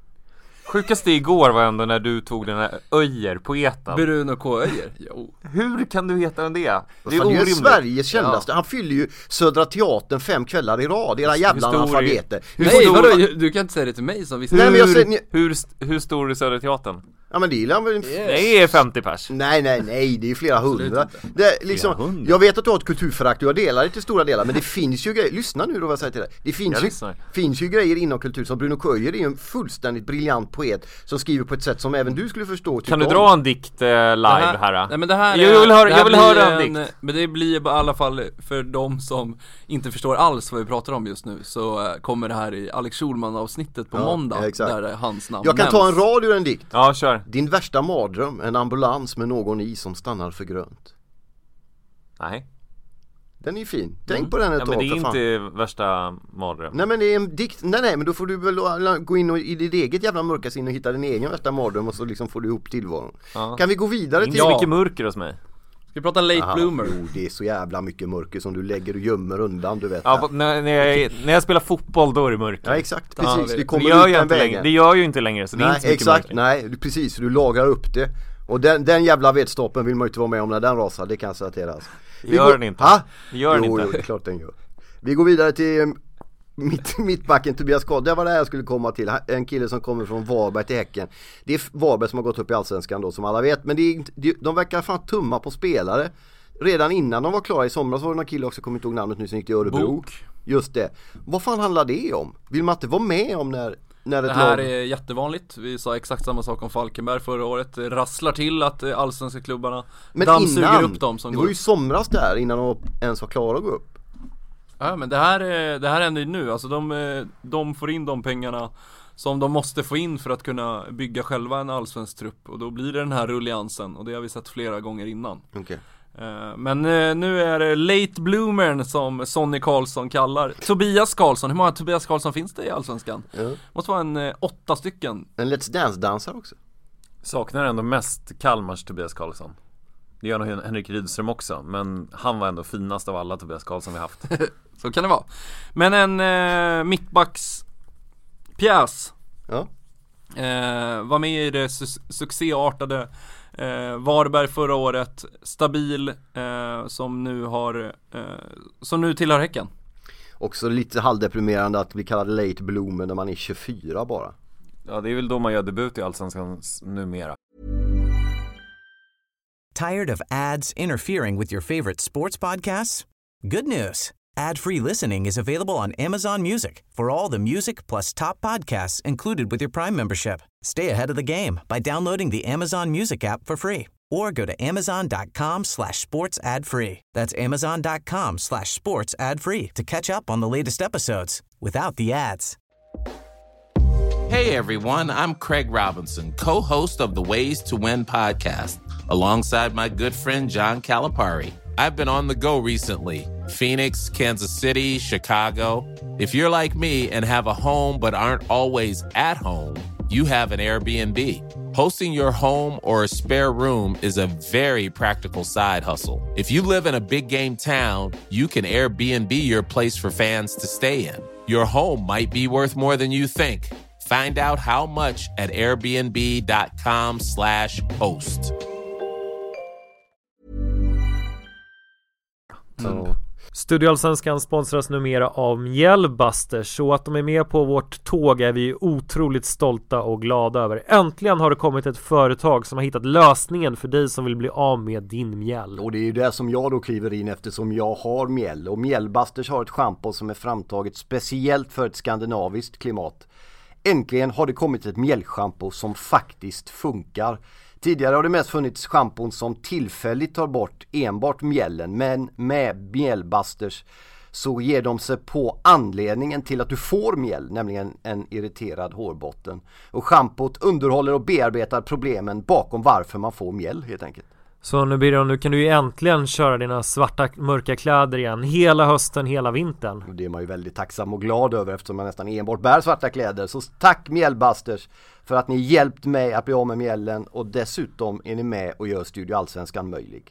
Sjukaste igår var ändå när du tog den här Öjer, poeten. Bruno K. Öjer. Jo. Hur kan du veta om det? Det är, det är ju Sveriges kändaste. Ja. Han fyller ju Södra Teatern fem kvällar i rad. Era jävla analfabeter. Nej, vadå? Du kan inte säga det till mig som visste. Hur, Nej, men jag säger, ni... hur, hur stor är Södra Teatern? Ja, men det är väl... Yes. Det är femtio pers. Nej, nej, nej, det är ju flera hundra. Det är liksom, flera hundra. Jag vet att du har ett kulturförakt och jag delar det till stora delar, men det finns ju grejer. Lyssna nu då vad jag säger till dig. Det finns ju, finns ju grejer inom kultur som Bruno Köjer är ju en fullständigt briljant poet som skriver på ett sätt som även du skulle förstå. Kan du dra en dikt eh, live här, här? Nej, men det här är, jag vill höra, jag vill höra en, en dikt. Men det blir i alla fall för de som inte förstår alls vad vi pratar om just nu, så uh, kommer det här i Alex Schulman avsnittet på ja, måndag, exakt. Där är hans namn jag kan nämns. ta en rad ur en dikt. Ja, kör. Din värsta mardröm, en ambulans med någon i som stannar för grönt. Nej. Den är ju fin. Tänk mm. på den ett ja, tag. Men det är inte värsta mardröm. Nej, men det är en dikt. Nej, nej, men då får du väl gå in och, i ditt eget jävla mörka sinne och hitta din egen värsta mardröm och så liksom får du ihop tillvaron. Ja. Kan vi gå vidare till... Det är mycket mörker hos mig. Ska vi prata late Aha, bloomer? Jo, det är så jävla mycket mörker som du lägger och gömmer undan, du vet. Ja, när, när, jag, när jag spelar fotboll då är det mörker. Ja, exakt, precis. Ja, det kommer det gör ut jag inte längre. Det gör ju inte längre, så det nej, är inte så mycket exakt, mörker. Nej, precis. Du lagrar upp det. Och den, den jävla vetstoppen vill man ju inte vara med om när den rasar, det kan jag säga till alltså. Det gör går, den inte. Ha? Det gör den jo, inte. Jo, det är klart den gör. Vi går vidare till mitt, mittbacken Tobias Karl. Det var det jag skulle komma till. En kille som kommer från Varberg till Häcken. Det är Varberg som har gått upp i Allsvenskan då, som alla vet. Men det är, de verkar fan tumma på spelare. Redan innan de var klara i somras var det någon kille också, kommer inte ihåg namnet nu, som gick till Örebro. Bok. Just det. Vad fan handlar det om? Vill man inte vara med om när... När det här lag... är jättevanligt. Vi sa exakt samma sak om Falkenberg förra året. Det rasslar till att allsvenska klubbarna men dammsuger innan, upp dem som det går. var ju somras där innan de ens var klara att gå upp. Ja, men det här, det här händer ju nu. Alltså de, de får in de pengarna som de måste få in för att kunna bygga själva en allsvensk trupp. Och då blir det den här rulliansen. Och det har vi sett flera gånger innan. Okay. Uh, men uh, nu är det late bloomern som Sonny Karlsson kallar Tobias Karlsson. Hur många Tobias Karlsson finns det i Allsvenskan? Ja. Måste vara en uh, åtta stycken. En Let's Dance-dansare också. Saknar ändå mest Kalmars Tobias Karlsson. Det gör nog Henrik Rydström också. Men han var ändå finast av alla Tobias Karlsson vi haft. Så kan det vara. Men en uh, mittbacks pjäs ja. uh, var med i det su- succéartade Eh, Varberg förra året, stabil, eh, som nu har eh, som nu tillhör Häcken. Också lite halvdeprimerande att bli kallad late bloomer när man är tjugofyra bara. Ja, det är väl då man gör debut i Allsvenskan numera. Tired of ads interfering with your favorite sports podcasts? Good news. Ad-free listening is available on Amazon Music for all the music plus top podcasts included with your Prime membership. Stay ahead of the game by downloading the Amazon Music app for free or go to amazon.com slash sports ad free. That's amazon.com slash sports ad free to catch up on the latest episodes without the ads. Hey everyone, I'm Craig Robinson, co-host of the Ways to Win podcast, alongside my good friend John Calipari. I've been on the go recently. Phoenix, Kansas City, Chicago. If you're like me and have a home but aren't always at home, you have an Airbnb. Hosting your home or a spare room is a very practical side hustle. If you live in a big game town, you can Airbnb your place for fans to stay in. Your home might be worth more than you think. Find out how much at airbnb.com slash host. Mm. Studio Allsvenskan sponsras numera av Mjällbasters, så att de är med på vårt tåg är vi otroligt stolta och glada över. Äntligen har det kommit ett företag som har hittat lösningen för dig som vill bli av med din mjäll. Och det är ju det som jag då kliver in eftersom jag har mjäll. Och Mjällbasters har ett schampo som är framtaget speciellt för ett skandinaviskt klimat. Äntligen har det kommit ett mjällschampo som faktiskt funkar. Tidigare har det mest funnits schampon som tillfälligt tar bort enbart mjällen, men med Mjällbasters så ger de sig på anledningen till att du får mjäll, nämligen en irriterad hårbotten. Och schampot underhåller och bearbetar problemen bakom varför man får mjäll helt enkelt. Så nu Birger, nu kan du ju äntligen köra dina svarta mörka kläder igen hela hösten, hela vintern. Det är man ju väldigt tacksam och glad över eftersom man nästan enbart bär svarta kläder. Så tack Mjällbasters för att ni hjälpt mig att bli av med mjällen och dessutom är ni med och gör Studio Allsvenskan möjlig.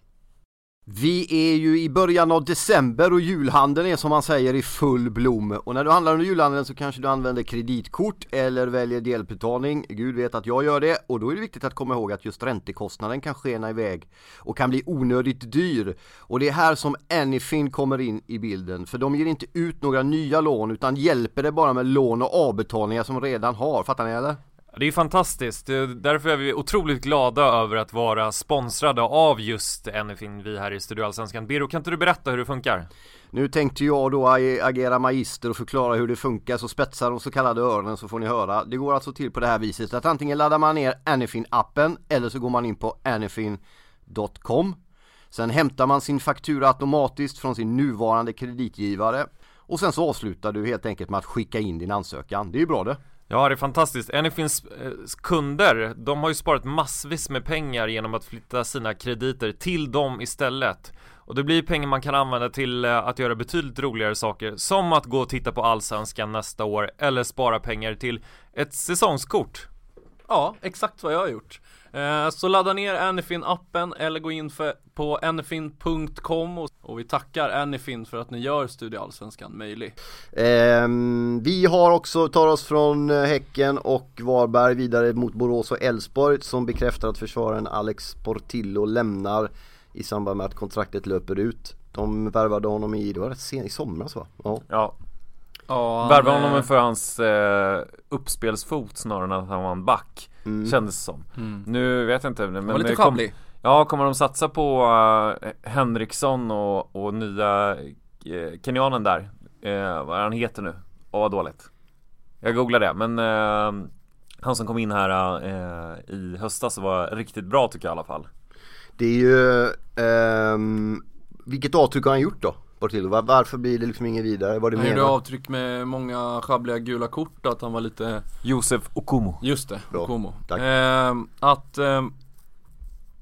Vi är ju i början av december och julhandeln är som man säger i full blom. Och när du handlar under julhandeln så kanske du använder kreditkort eller väljer delbetalning. Gud vet att jag gör det, och då är det viktigt att komma ihåg att just räntekostnaden kan skena iväg och kan bli onödigt dyr. Och det är här som Anyfin kommer in i bilden, för de ger inte ut några nya lån utan hjälper det bara med lån och avbetalningar som redan har. Fattar ni eller? Det är fantastiskt, därför är vi otroligt glada över att vara sponsrade av just Anyfin, vi här i Studio Allsvenskan. Biro, kan inte du berätta hur det funkar? Nu tänkte jag då agera magister och förklara hur det funkar, så spetsar de så kallade öronen så får ni höra. Det går alltså till på det här viset att antingen laddar man ner Anyfin-appen eller så går man in på anyfin dot com. Sen hämtar man sin faktura automatiskt från sin nuvarande kreditgivare och sen så avslutar du helt enkelt med att skicka in din ansökan. Det är ju bra det. Ja, det är fantastiskt. Anyfins eh, kunder, de har ju sparat massvis med pengar genom att flytta sina krediter till dem istället. Och det blir pengar man kan använda till eh, att göra betydligt roligare saker, som att gå och titta på Allsvenskan nästa år eller spara pengar till ett säsongskort. Ja, exakt vad jag har gjort. Eh, så ladda ner Anyfin-appen eller gå in för, på anyfin punkt com och, och vi tackar Anyfin för att ni gör Studio Allsvenskan möjlig. Eh, vi har också tar oss från Häcken och Varberg vidare mot Borås och Elfsborg som bekräftar att försvararen Alex Portillo lämnar i samband med att kontraktet löper ut. De värvade honom i, det var rätt sen i somras va? Ja. Ja. Ja, värvade honom för hans eh, uppspelsfot snarare än att han var en back. Mm. Kändes det som. Mm. Nu vet jag inte. Men var lite kom, schabblig. Ja, kommer de satsa på uh, Henriksson och, och nya uh, kenyanen där? Uh, vad han heter nu? Åh, vad dåligt. Jag googlar det. Men uh, han som kom in här uh, i höstas var riktigt bra tycker jag i alla fall. Det är ju um, vilket avtryck har han gjort då? Portillo? Var, varför blir det liksom ingen vidare? Vad det han menar? gjorde avtryck med många schabbliga gula kort, att han var lite... Josef Okumu. Just det, bra. Okumu. Tack. Eh, att... Eh,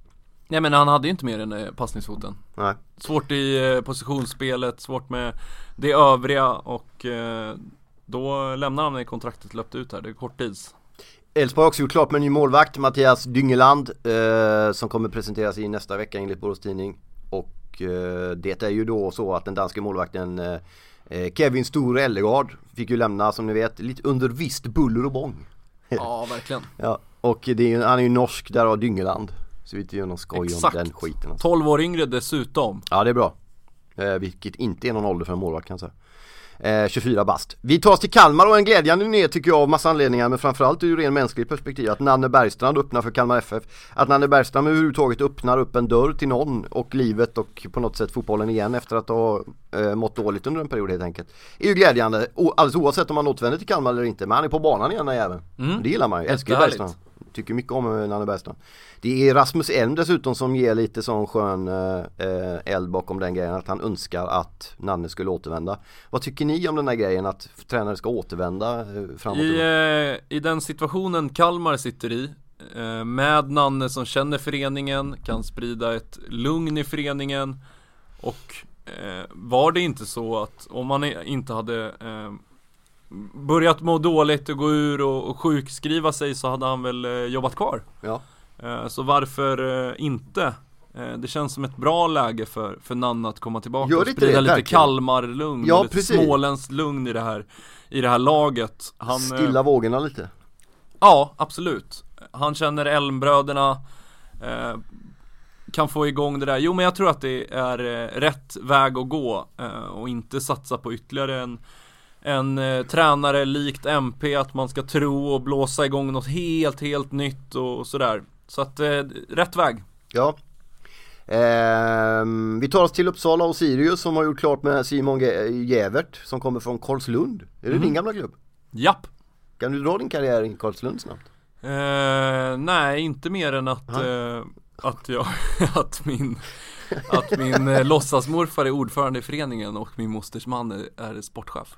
Nej, men han hade ju inte mer än eh, passningsfoten. Nej. Svårt i eh, positionsspelet, svårt med det övriga och eh, då lämnar han när kontraktet löpt ut här, det är kort tids. Elfsborg har också gjort klart med en ny målvakt, Mattias Dyngeland, eh, som kommer presenteras i nästa vecka enligt Borås Tidning. Och eh, det är ju då så att den danska målvakten eh, Kevin Store Ellegard fick ju lämna, som ni vet, lite under visst buller och bång. Ja, verkligen. Ja, och det är ju, han är ju norsk, där har Dyngeland. Så vi inte gör någon skoj Exakt. om den skiten. Alltså. tolv år yngre dessutom. Ja, det är bra. Eh, vilket inte är någon ålder för en målvakt kan jag säga. Eh, tjugofyra bast. Vi tar oss till Kalmar och en glädjande ner tycker jag av massa anledningar, men framförallt ur ren mänskligt perspektiv att Nanne Bergstrand öppnar för Kalmar F F. Att Nanne Bergstrand överhuvudtaget öppnar upp en dörr till någon och livet och på något sätt fotbollen igen efter att ha eh, mått dåligt under en period helt enkelt. Är ju glädjande, o- alldeles oavsett om man återvänder till Kalmar eller inte, men han är på banan igen även. Mm. Det gillar man ju, älskar Bergstrand. Tycker mycket om Nanne Bergstrand. Det är Rasmus Elm dessutom som ger lite sån skön eh, eld bakom den grejen att han önskar att Nanne skulle återvända. Vad tycker ni om den här grejen att tränare ska återvända eh, framåt? I, eh, I den situationen Kalmar sitter i eh, med Nanne som känner föreningen, kan sprida ett lugn i föreningen och eh, var det inte så att om man inte hade eh, börjat må dåligt och gå ur och, och sjukskriva sig så hade han väl eh, jobbat kvar. Ja. Eh, så varför eh, inte? Eh, det känns som ett bra läge för, för Nanne att komma tillbaka Gör och det sprida det, lite verkligen. Kalmar-lugn, Ja, lite precis. småländskt lugn i det här, i det här laget. Han, Stilla eh, vågorna lite. Ja, absolut. Han känner Elmbröderna, eh, kan få igång det där. Jo, men jag tror att det är eh, rätt väg att gå eh, och inte satsa på ytterligare en En eh, tränare likt M P, att man ska tro och blåsa igång något helt, helt nytt och sådär. Så att, eh, rätt väg. Ja. Ehm, vi tar oss till Uppsala och Sirius som har gjort klart med Simon Ge- Jävert som kommer från Karlslund. Är det Mm. din gamla klubb? Japp. Kan du dra din karriär i Karlslund snabbt? Eh, nej, inte mer än att, eh, att, jag, att min, att min eh, låtsasmorfar är ordförande i föreningen och min mosters man är, är sportchef.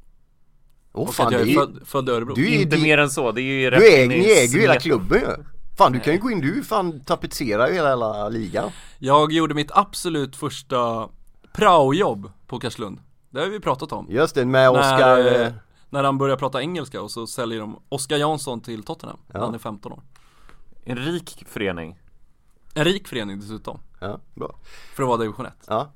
Åh Och fan, att jag det är är, född, född i Örebro. du är Inte di- mer än så, det är ju du rätt äger, in i ni äger ju hela smet. klubben ju. Fan, du kan ju gå in, du fan tapetserar ju hela, hela ligan. Jag gjorde mitt absolut första praojobb på Karlslund. Det har vi pratat om. Just det, med När, Oskar. eh, när han börjar prata engelska och så säljer de Oskar Jansson till Tottenham. Ja. Han är femton år. En rik förening. En rik förening dessutom. Ja, bra. För att vara division ett. Ja.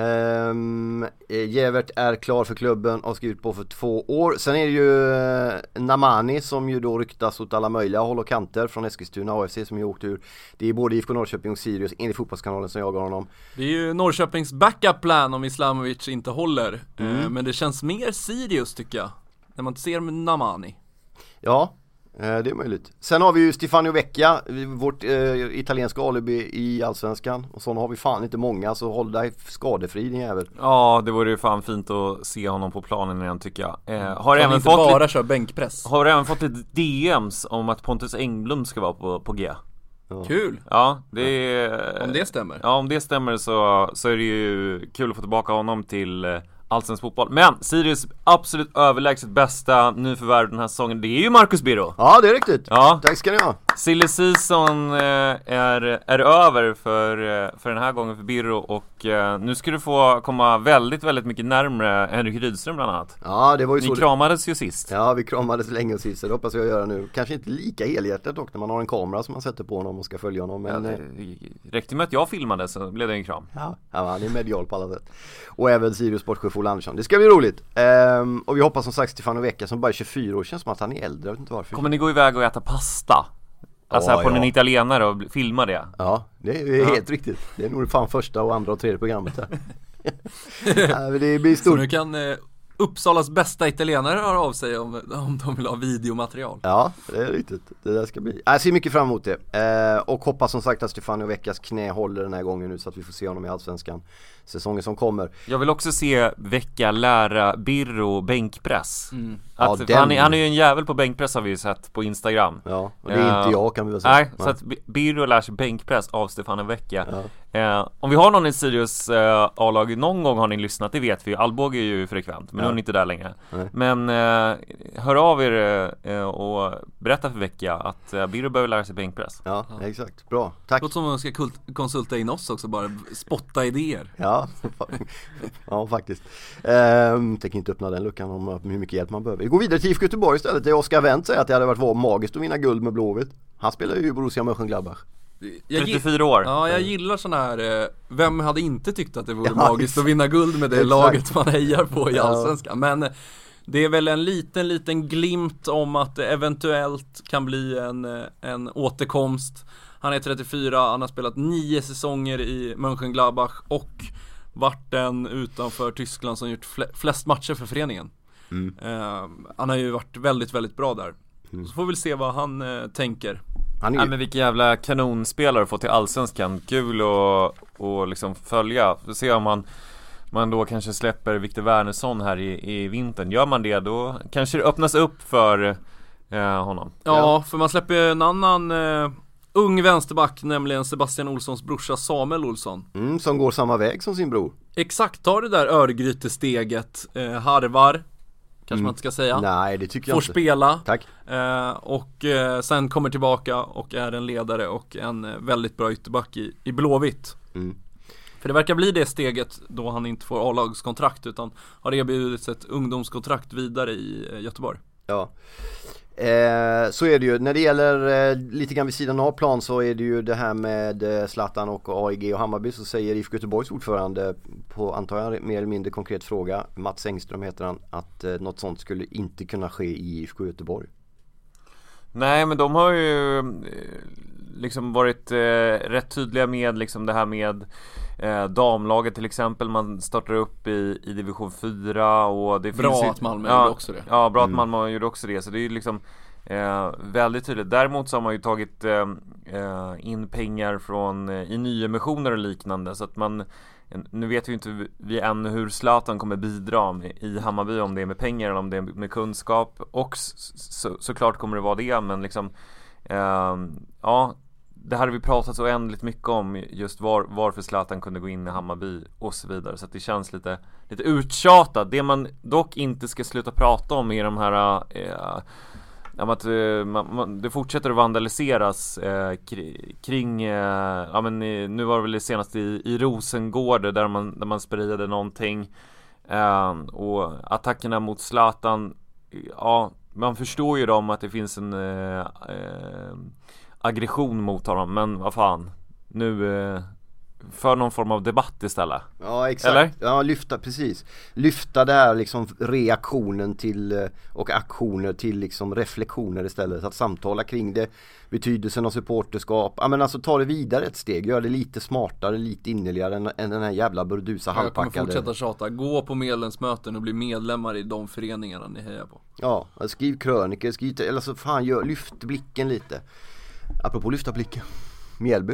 Ehm, Jävert är klar för klubben och har skrivit på för två år. Sen är det ju eh, Namani som ju då ryktas åt alla möjliga håll och kanter från Eskilstuna A F C som ju åkt ur. Det är både I F K Norrköping och Sirius enligt Fotbollskanalen som jagar honom. Det är ju Norrköpings backup plan om Islamovic inte håller. Mm. Eh, men det känns mer Sirius tycker jag. När man inte ser med Namani. Ja, eh, det är möjligt. Sen har vi ju Stefano Vecchia, vårt eh, italienska alibi i Allsvenskan. Och så har vi fan inte många, så håll dig skadefri din jävel. Ja, det vore ju fan fint att se honom på planen igen tycker jag. Eh, har Kan även inte fått bara lite, köra bänkpress. har även fått lite D Ms om att Pontus Engblom ska vara på, på G. Ja. Kul. Ja, det är... Om det stämmer. Ja, om det stämmer så, så är det ju kul att få tillbaka honom till eh, allsvensk fotboll. Men Sirius absolut överlägset bästa nyförvärv den här säsongen, det är ju Marcus Birro. Ja, det är riktigt. Ja, Tack ska ni ha. silly season eh, är, är över för, eh, för den här gången för Birro. Och eh, nu ska du få komma väldigt, väldigt mycket närmare Henrik Rydström bland annat. Ja, det var ju Ni så. kramades ju sist. Ja, vi kramades länge och sist, så det hoppas jag göra nu. Kanske inte lika helhjärtat dock när man har en kamera som man sätter på honom och ska följa honom. Men, Ja, eh, det räckte med att jag filmade så blev det en kram. ja, ja, han är medial på alla sätt. Och även Sirius sportchef Ola Andersson. Det ska bli roligt. Ehm, och vi hoppas som sagt Stefano Vecchia som bara är tjugofyra år. Känns som att han är äldre, jag vet inte varför. Kommer ni gå iväg och äta pasta? Alltså Ja, här på ja. en italienare och filma det? Ja, det är Ja. helt riktigt. Det är nog fan första och andra och tredje programmet här. Ja, men det blir Så stort. nu kan eh, Uppsalas bästa italienare höra av sig om, om de vill ha videomaterial. Ja, det är riktigt. Det där ska bli. Jag ser mycket fram emot det. Eh, och hoppas som sagt att Stefano Vecchias knä håller den här gången nu så att vi får se honom i Allsvenskan säsongen som kommer. Jag vill också se Vecchia lära Birro bänkpress. Mm. Att, Ja, för han, den- är, han är ju en jävel på bänkpress har vi ju sett på Instagram. Ja, och det är Ja. inte jag kan vi väl säga. Nej, så att B- Birro lär sig bänkpress av Stefano Vecchia. Ja. Eh, om vi har någon i Sirius eh, A-lag, någon gång har ni lyssnat, det vet vi. Alvbåge är ju frekvent. Men Ja. är inte där längre. Nej. Men eh, hör av er eh, och berätta för Vecchia att eh, Birro behöver lära sig bänkpress. Ja, ja, exakt. Bra. Tack. Låter som att man ska kult- konsulta in oss också, bara spotta idéer. Ja, ja faktiskt. Ehm, tänker inte öppna den luckan om hur mycket hjälp man behöver. Vi går vidare till I F K Göteborg istället. Där Oskar Wendt säger att det hade varit var magiskt att vinna guld med Blåvitt. Han spelar ju i Borussia Mönchengladbach. Jag trettiofyra år. Ja, jag gillar sådana här, eh, vem hade inte tyckt att det vore Ja, magiskt att vinna guld med det exakt. laget man hejar på i Ja. Allsvenskan. Men eh, det är väl en liten, liten glimt om att det eventuellt kan bli en, eh, en återkomst. Han är trettiofyra, han har spelat nio säsonger i Mönchengladbach och varit den utanför Tyskland som gjort fl- flest matcher för föreningen. Mm. Eh, han har ju varit väldigt, väldigt bra där. Mm. Så får vi väl se vad han eh, tänker. Han är Ja, ju... men vilken jävla kanonspelare att få till Allsvenskan. Kul att och liksom följa. Får se om man, man då kanske släpper Victor Wernersson här i, i vintern. Gör man det, då kanske det öppnas upp för eh, honom. Ja, Ja. för man släpper en annan eh, ung vänsterback, nämligen Sebastian Olssons brorsa Samuel Olsson. mm, som går samma väg som sin bror. Exakt, tar det där Örgryte-steget, eh, harvar, kanske Mm. man inte ska säga. Nej, det tycker jag Får inte. spela Tack. eh, och eh, sen kommer tillbaka och är en ledare och en eh, väldigt bra ytterback i, i Blåvitt. Mm. För det verkar bli det steget då han inte får A-lagskontrakt utan har erbjudits ett ungdomskontrakt vidare i eh, Göteborg. Ja. Eh, så är det ju. När det gäller eh, lite grann vid sidan av plan så är det ju det här med eh, Zlatan och A I G och Hammarby, så säger I F K Göteborgs ordförande på, antar jag, mer eller mindre konkret fråga, Mats Engström heter han, att eh, något sånt skulle inte kunna ske i I F K Göteborg. Nej, men de har ju eh, liksom varit eh, rätt tydliga med liksom det här med eh, damlaget till exempel. Man startar upp i, i division fyra och det Bra finns ju, att Malmö ja, gjorde också det. Ja, bra Mm. att Malmö gjorde också det. Så det är ju liksom eh, väldigt tydligt. Däremot så har man ju tagit eh, eh, in pengar från eh, i nyemissioner och liknande, så att man, nu vet vi inte vi än hur Zlatan kommer bidra med, i Hammarby, om det är med pengar eller om det är med kunskap, och så, såklart kommer det vara det, men liksom eh, ja, det här har vi pratat så oändligt mycket om, just var, varför Zlatan kunde gå in i Hammarby och så vidare, så att det känns lite, lite uttjatat. Det man dock inte ska sluta prata om är de här eh, att uh, man, man, det fortsätter att vandaliseras eh, kring, kring eh, ja, men, i, nu var det väl det senaste i, i Rosengård där man, där man spridade någonting eh, och attackerna mot Zlatan, ja, man förstår ju dem att det finns en eh, eh, aggression mot honom, men vad fan, nu eh, för någon form av debatt istället. Ja, exakt. Eller? Ja, lyfta, precis. Lyfta det här liksom reaktionen till och aktioner till liksom reflektioner istället. Att samtala kring det, betydelsen av supporterskap. Ja, men alltså ta det vidare ett steg. Gör det lite smartare, lite innerligare än, än den här jävla burdusa Jag kommer halvpackade. fortsätta tjata, gå på medlemsmöten och bli medlemmar i de föreningarna ni hejar på. Ja, skriv krönikor, skriv, eller så fan gör, lyft blicken lite. Apropå lyfta blicken. Mjällby.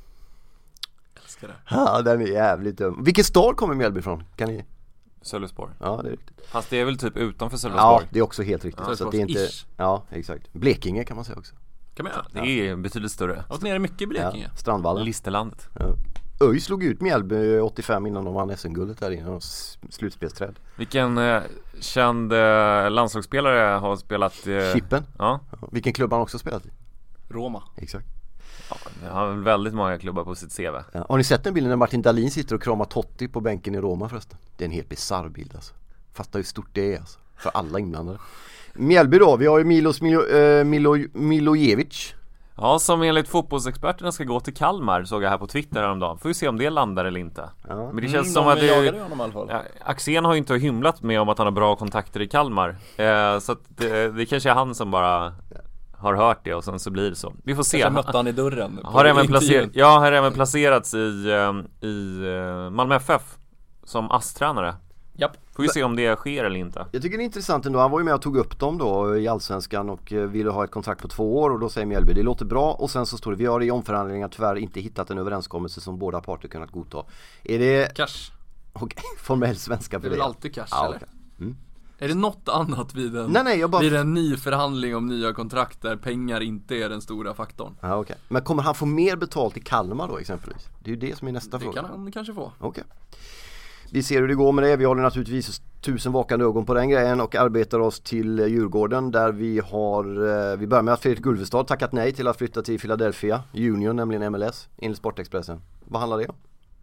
Älskar det. Ja, den är jävligt dum. Vilken stad kommer Mjällby från? Kan ni? Sölvesborg. Ja, det är riktigt. Fast det är väl typ utanför Ja, Sölvesborg. det är också helt riktigt. Ja, så att det är inte, Sölvesborgs-ish. ja, exakt. Blekinge kan man säga också. Kan man göra? Det är betydligt större. Jag har varit nere mycket i Blekinge. Ja, Strandvallen. Listerlandet. Ja. Öj slog ut Mjällby åttiofem innan de vann S M-guldet där innan slutspelsträd. Vilken eh, känd eh, landslagsspelare har spelat eh, Chippen. Ja, Ja. Vilken klubb har han också spelat i? Roma. Exakt. ja, han har väl väldigt många klubbar på sitt C V. Ja. Har ni sett den bilden när Martin Dahlin sitter och kramar Totti på bänken i Roma förresten? Det är en helt bizarr bild alltså. Fattar hur stort det är alltså. För alla inblandade. Mjällby då, vi har ju Milos Milo, äh, Milo, Milojevic. Ja, som enligt fotbollsexperterna ska gå till Kalmar, såg jag här på Twitter häromdagen. Får vi se om det landar eller inte. Ja. Men det känns Mm, som de att det, jagade honom i alla fall. ja, Axén har ju inte hymlat med om att han har bra kontakter i Kalmar. Eh, så att det, det kanske är han som bara har hört det och sen så blir det så. Vi får se. Jag mötte han i dörren. på Har även, intervjun. placer- ja, har även placerats i, eh, i eh, Malmö F F som A S S-tränare. Japp. Får vi se om det sker eller inte. Jag tycker det är intressant ändå, han var ju med och tog upp dem då i Allsvenskan och eh, ville ha ett kontrakt på två år och då säger Mjällby, det låter bra, och sen så står det, vi har i omförhandlingar tyvärr inte hittat en överenskommelse som båda parter kunnat godta. Är det, Cash. okej, formell svenska Det för är det? väl alltid cash, Ja, eller? okej. Mm. Är det något annat vid en, Nej, nej, jag bara... vid en ny förhandling om nya kontrakt där pengar inte är den stora faktorn? Ja, okej. Men kommer han få mer betalt i Kalmar då exempelvis? Det är ju det som är nästa Det fråga. kan han kanske få. Okej. vi ser hur det går med det. Vi håller naturligtvis tusen vakande ögon på den grejen och arbetar oss till Djurgården där vi har, vi börjar med att Fredrik Ulvestad tackat nej till att flytta till Philadelphia Union, nämligen M L S, enligt Sportexpressen. Vad handlar det om?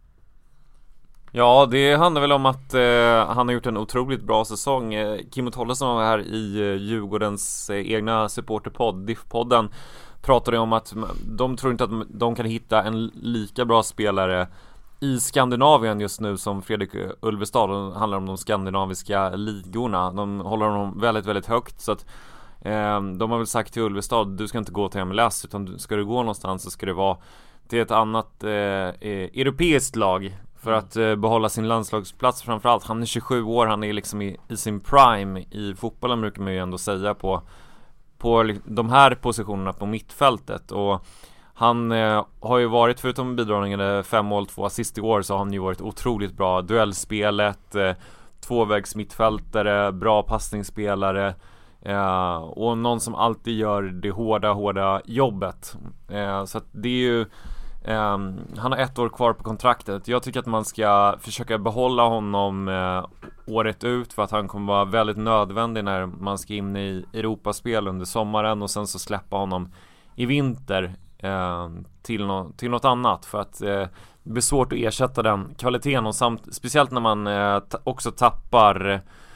Ja, det handlar väl om att eh, han har gjort en otroligt bra säsong. eh, Kim och Tolle som var här i eh, Djurgårdens eh, egna supporterpodd, D I F-podden, pratade om att de tror inte att de kan hitta en lika bra spelare i Skandinavien just nu som Fredrik Ulvestad. Det handlar om de skandinaviska ligorna. De håller honom väldigt, väldigt högt. Så att eh, de har väl sagt till Ulvestad, du ska inte gå till M L S, utan ska du gå någonstans så ska det vara till ett annat eh, eh, europeiskt lag för att eh, behålla sin landslagsplats framförallt. Han är tjugosju år, han är liksom i, i sin prime i fotbollen, brukar man ju ändå säga, på, på de här positionerna på mittfältet. Och han eh, har ju varit, förutom bidragande fem mål, två assist i år, så har han ju varit otroligt bra. Duellspelet, eh, tvåvägs mittfältare, bra passningsspelare eh, och någon som alltid gör det hårda, hårda jobbet. Eh, så att det är ju Um, han har ett år kvar på kontraktet. Jag tycker att man ska försöka behålla honom uh, året ut, för att han kommer vara väldigt nödvändig när man ska in i Europaspel under sommaren, och sen så släppa honom i vinter uh, till, no- till något annat, för att uh, det blir svårt att ersätta den kvaliteten, och samt, speciellt när man uh, t- också tappar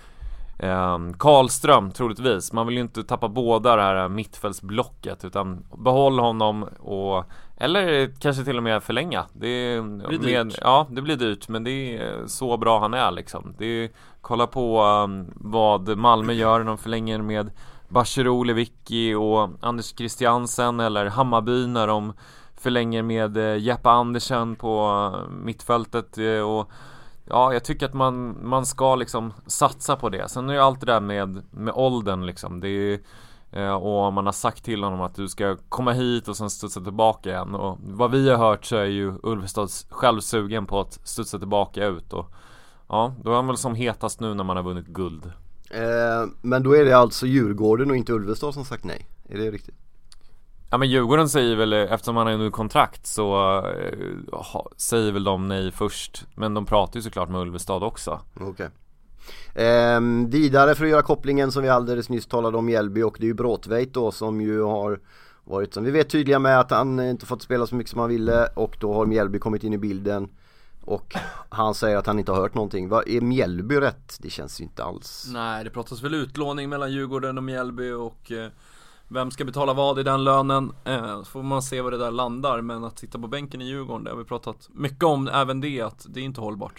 Um, Karlström troligtvis. Man vill ju inte tappa båda det här mittfältsblocket, utan behåll honom och, eller kanske till och med förlänga. Det blir med, dyrt. Ja, det blir dyrt, men det är så bra han är liksom. Det är, kolla på um, vad Malmö gör när de förlänger med Bachirou, Lewicki och Anders Christiansen, eller Hammarby när de förlänger med uh, Jeppe Andersen på uh, mittfältet uh, och ja, jag tycker att man, man ska liksom satsa på det. Sen är ju allt det där med, med åldern liksom. Det är, eh, och man har sagt till honom att du ska komma hit och sen studsa tillbaka igen. Och vad vi har hört så är ju Ulvestad själv sugen på att studsa tillbaka ut. Och ja, då är han väl som hetast nu när man har vunnit guld. Eh, men då är det alltså Djurgården och inte Ulvestad som sagt nej. Är det riktigt? Ja, men Djurgården säger väl, eftersom han har nu kontrakt, så uh, ha, säger väl de nej först. Men de pratar ju såklart med Ulvestad också. Okej. Okay. Eh, vidare för att göra kopplingen som vi alldeles nyss talade om, Mjällby, och det är ju Bråtveit då som ju har varit, som vi vet, tydliga med att han inte fått spela så mycket som han ville, och då har Mjällby kommit in i bilden och han säger att han inte har hört någonting. Vad är Mjällby rätt? Det känns ju inte alls. Nej, det pratas väl utlåning mellan Djurgården och Mjällby, och eh, vem ska betala vad i den lönen? Eh, så får man se vad det där landar. Men att sitta på bänken i Djurgården, det har vi pratat mycket om, även det, att det är inte hållbart.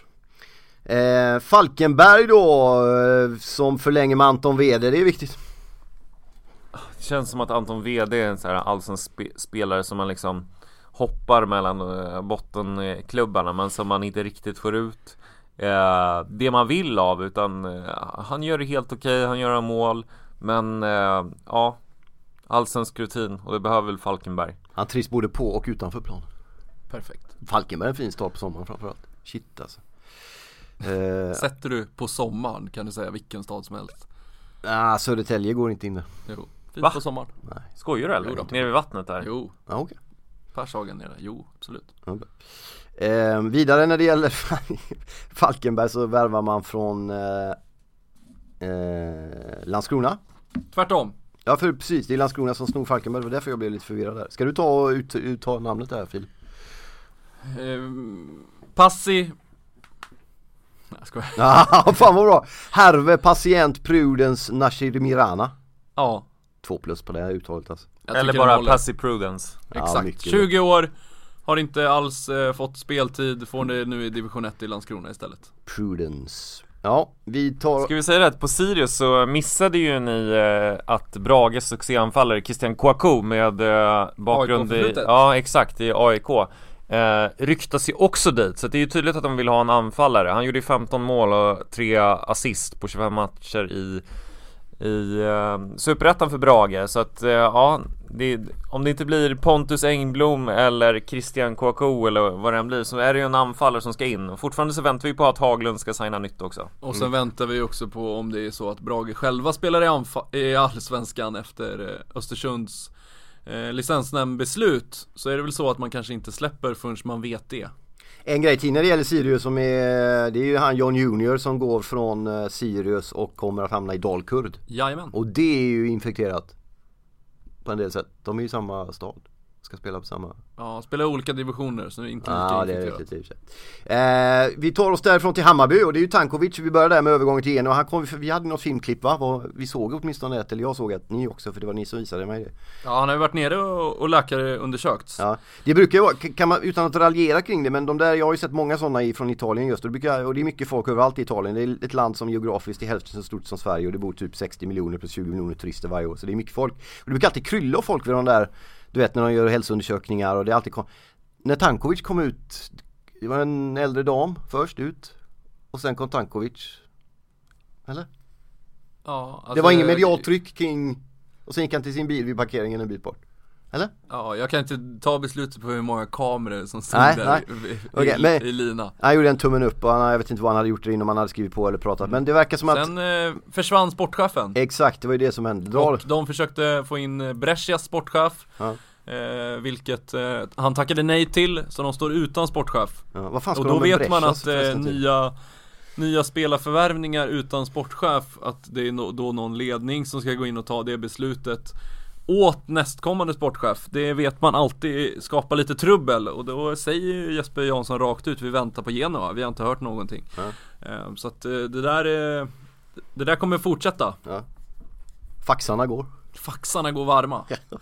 Eh, Falkenberg då, eh, som förlänger med Anton Wede, det är viktigt. Det känns som att Anton Wede är en sån här allsvensk spe- spelare som man liksom hoppar mellan uh, bottenklubbarna, men som man inte riktigt får ut uh, det man vill av, utan uh, han gör det helt okej, han gör mål, men uh, ja, allsvensk rutin, och det behöver väl Falkenberg. Han trivs både på och utanför plan. Perfekt. Falkenberg är en fin start på sommaren framförallt. Shit alltså. Uh, Sätter du på sommaren kan du säga vilken stad som helst. Ah, Södertälje går inte in där. Jo, fint Va? på sommaren. Nej. Skojar du eller? Jo då. Nere vid vattnet där? Jo, Ah, okej. Okay. Pershagen nere, jo, absolut. Okay. Eh, vidare när det gäller Falkenberg så värvar man från eh, eh, Landskrona. Tvärtom. Ja, för precis, det är Landskrona som snor Falkenberg, det var därför jag blev lite förvirrad där. Ska du ta och ut, uttala namnet där, Filip? Eh, Passi. Nej, jag skojar. Ja, fan vad bra. Herve Patient Prudence Nashirmirana. Ja. Två plus på det här uttalet alltså. Jag Eller tycker den bara håller. Passy Prudence. Ja, Exakt, mycket tjugo år. Har inte alls eh, fått speltid. Får det nu i division ett i Landskrona istället. Prudence. Ja, vi tar... Ska vi säga det, på Sirius så missade ju ni eh, att Brages succéanfallare Christian Kouakou med eh, bakgrund i, A I K-förflutet. ja exakt, i A I K eh, ryktas ju också dit, så det är ju tydligt att de vill ha en anfallare. Han gjorde ju femton mål och tre assist på tjugofem matcher i i eh, Superettan för Brage, så att eh, ja, det, om det inte blir Pontus Engblom eller Christian Kouakou eller vad det än blir, så är det ju en anfallare som ska in. Och fortfarande så väntar vi på att Haglund ska signa nytt också. Och sen mm. väntar vi också på om det är så att Brage själva spelar i, anfa- i Allsvenskan efter eh, Östersunds eh, licensnämndbeslut. Så är det väl så att man kanske inte släpper förrän man vet det. En grej till när det gäller Sirius som är, det är ju han John Junior som går från uh, Sirius och kommer att hamna i Dalkurd. Jajamän. Och det är ju infekterat på en del sätt. De är ju i samma stad. Ska spela på samma. Ja, spela i olika divisioner så det är inte lika Ja, det är infekterat. riktigt. Eh, vi tar oss därifrån till Hammarby och det är ju Tankovic. Vi börjar där med övergången till Genoa. Han kom, vi hade något filmklipp va? Var, vi såg åtminstone ett, eller jag såg ett, ni också, för det var ni som visade mig det. Ja, han har ju varit nere och, och läkare undersökts. Ja, det brukar ju vara, kan man, utan att raljera kring det, men de där, jag har ju sett många sådana från Italien just, och det, brukar, och det är mycket folk överallt i Italien. Det är ett land som geografiskt är hälften så stort som Sverige och det bor typ sextio miljoner plus tjugo miljoner turister varje år, så det är mycket folk. Och det brukar alltid krylla folk vid de där, du vet när de gör hälsoundersökningar och det är alltid kom... När Tankovic kom ut, det var en äldre dam först ut och sen kom Tankovic. Eller? Ja, alltså, det var ingen medialtryck kring, och sen gick han till sin bil vid parkeringen en bit bort. Eller? Ja, jag kan inte ta beslutet på hur många kameror som stod Nej, där nej. I, i, Okej, men- i lina. Han gjorde en tummen upp och han, jag vet inte vad han hade gjort det innan man hade skrivit på eller pratat, men det verkar som att Sen eh, försvann sportchefen. exakt, det var ju det som hände. Drar. Och de försökte få in eh, Brescias sportchef. Ja. Eh, vilket eh, han tackade nej till, så de står utan sportchef. Ja, vad fan ska Och de då med vet man Brescias att eh, förresten till? nya Nya spelarförvärvningar utan sportchef, att det är no- då någon ledning som ska gå in och ta det beslutet åt nästkommande sportchef. Det vet man alltid skapar lite trubbel. Och då säger ju Jesper Jansson rakt ut: vi väntar på Genoa, vi har inte hört någonting. Ja. eh, Så att eh, det där är, det där kommer fortsätta. Ja. Faxarna går. Faxarna går varma.